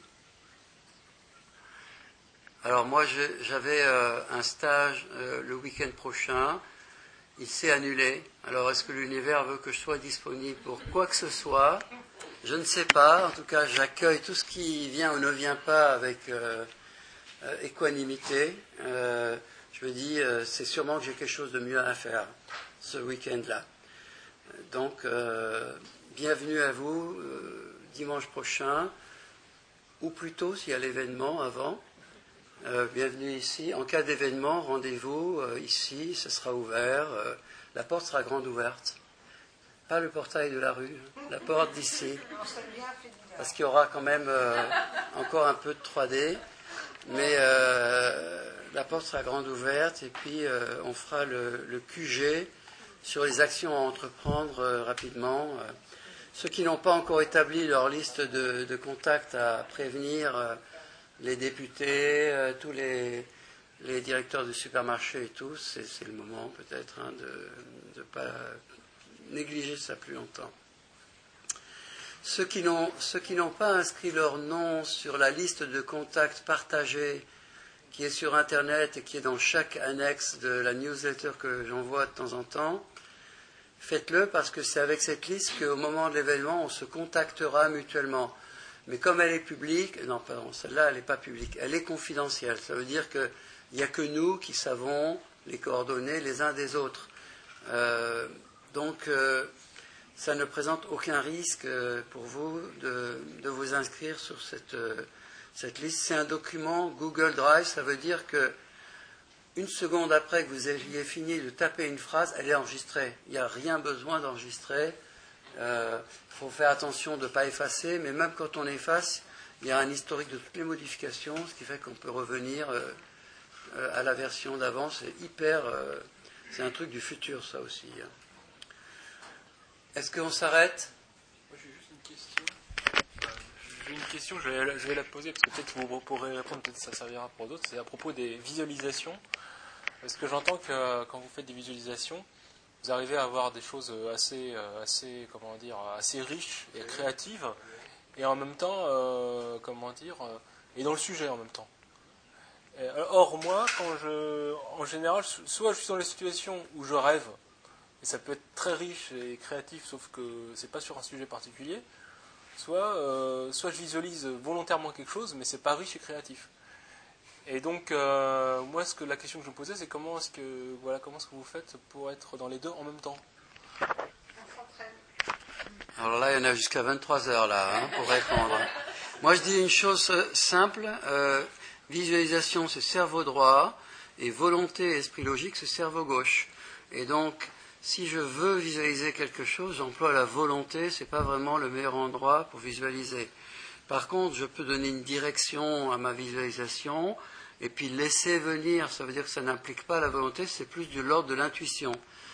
Alors moi j'avais un stage le week-end prochain, il s'est annulé. Alors est-ce que l'univers veut que je sois disponible pour quoi que ce soit? Je ne sais pas, en tout cas j'accueille tout ce qui vient ou ne vient pas avec équanimité. Je me dis c'est sûrement que j'ai quelque chose de mieux à faire ce week-end-là. Donc bienvenue à vous dimanche prochain, ou plutôt s'il y a l'événement avant. Bienvenue ici. En cas d'événement, rendez-vous ici, ce sera ouvert. La porte sera grande ouverte. Pas le portail de la rue, la porte d'ici. Parce qu'il y aura quand même encore un peu de 3D. Mais la porte sera grande ouverte et puis on fera le QG sur les actions à entreprendre rapidement. Ceux qui n'ont pas encore établi leur liste de contacts à prévenir, les députés, tous les directeurs de supermarchés et tout, c'est le moment peut-être de ne pas négliger ça plus longtemps. Ceux qui n'ont pas inscrit leur nom sur la liste de contacts partagés qui est sur Internet et qui est dans chaque annexe de la newsletter que j'envoie de temps en temps, faites-le parce que c'est avec cette liste qu'au moment de l'événement, on se contactera mutuellement. Mais comme elle est publique, non, pardon, celle-là, elle n'est pas publique, elle est confidentielle. Ça veut dire qu'il n'y a que nous qui savons les coordonnées les uns des autres. Donc, ça ne présente aucun risque pour vous de vous inscrire sur cette liste. C'est un document Google Drive, ça veut dire que une seconde après que vous ayez fini de taper une phrase, elle est enregistrée. Il n'y a rien besoin d'enregistrer. Il faut faire attention de ne pas effacer, mais même quand on efface, il y a un historique de toutes les modifications, ce qui fait qu'on peut revenir à la version d'avant. C'est un truc du futur, ça aussi. Est-ce qu'on s'arrête? Moi, j'ai juste une question. J'ai une question, je vais la poser, parce que peut-être vous pourrez répondre, peut-être ça servira pour d'autres. C'est à propos des visualisations. Parce que j'entends que quand vous faites des visualisations, vous arrivez à avoir des choses assez riches et créatives, et en même temps, et dans le sujet en même temps. Or, moi, en général, soit je suis dans les situations où je rêve, et ça peut être très riche et créatif, sauf que c'est pas sur un sujet particulier, soit je visualise volontairement quelque chose, mais c'est pas riche et créatif. Et donc, moi, la question que je me posais, c'est comment est-ce que vous faites pour être dans les deux en même temps? Alors là, il y en a jusqu'à 23h là, pour répondre. Moi, je dis une chose simple. Visualisation, c'est cerveau droit, et volonté et esprit logique, c'est cerveau gauche. Et donc, si je veux visualiser quelque chose, j'emploie la volonté, c'est pas vraiment le meilleur endroit pour visualiser. Par contre, je peux donner une direction à ma visualisation, et puis laisser venir, ça veut dire que ça n'implique pas la volonté, c'est plus de l'ordre de l'intuition.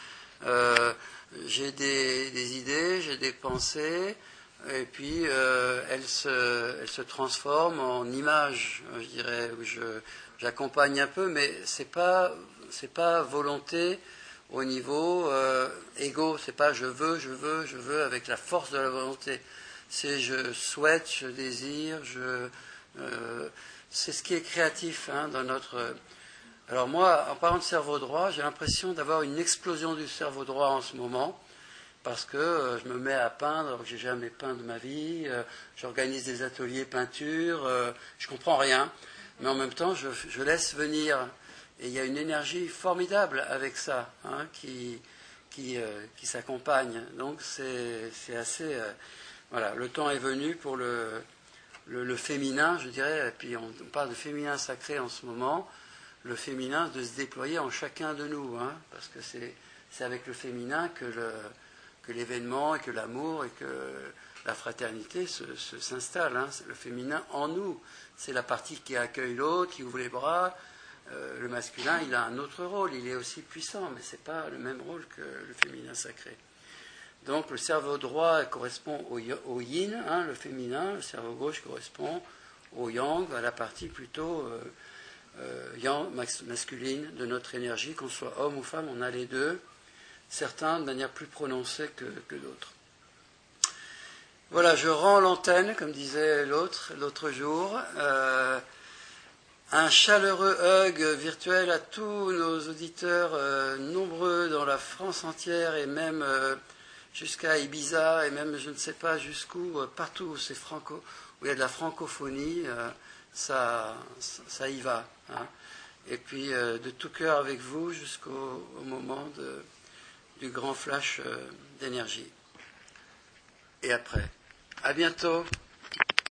J'ai des idées, j'ai des pensées, et puis elles se transforment en images, je dirais, où j'accompagne un peu, mais c'est pas volonté au niveau égo, c'est pas je veux avec la force de la volonté. C'est je souhaite, je désire, c'est ce qui est créatif dans notre... Alors moi, en parlant de cerveau droit, j'ai l'impression d'avoir une explosion du cerveau droit en ce moment, parce que je me mets à peindre alors que j'ai jamais peint de ma vie, j'organise des ateliers peinture, je comprends rien, mais en même temps je laisse venir, et il y a une énergie formidable avec ça, qui s'accompagne. Donc c'est assez... voilà, le temps est venu pour le féminin, je dirais, et puis on parle de féminin sacré en ce moment, le féminin de se déployer en chacun de nous, parce que c'est avec le féminin que l'événement et que l'amour et que la fraternité s'installent. C'est le féminin en nous, c'est la partie qui accueille l'autre, qui ouvre les bras. Le masculin, il a un autre rôle, il est aussi puissant, mais ce n'est pas le même rôle que le féminin sacré. Donc le cerveau droit correspond au yin, le féminin, le cerveau gauche correspond au yang, à la partie plutôt yang, masculine de notre énergie, qu'on soit homme ou femme, on a les deux, certains de manière plus prononcée que d'autres. Voilà, je rends l'antenne, comme disait l'autre jour. Un chaleureux hug virtuel à tous nos auditeurs nombreux dans la France entière et même jusqu'à Ibiza et même je ne sais pas jusqu'où, partout où où il y a de la francophonie, ça y va. Et puis de tout cœur avec vous jusqu'au moment du grand flash d'énergie. Et après. À bientôt.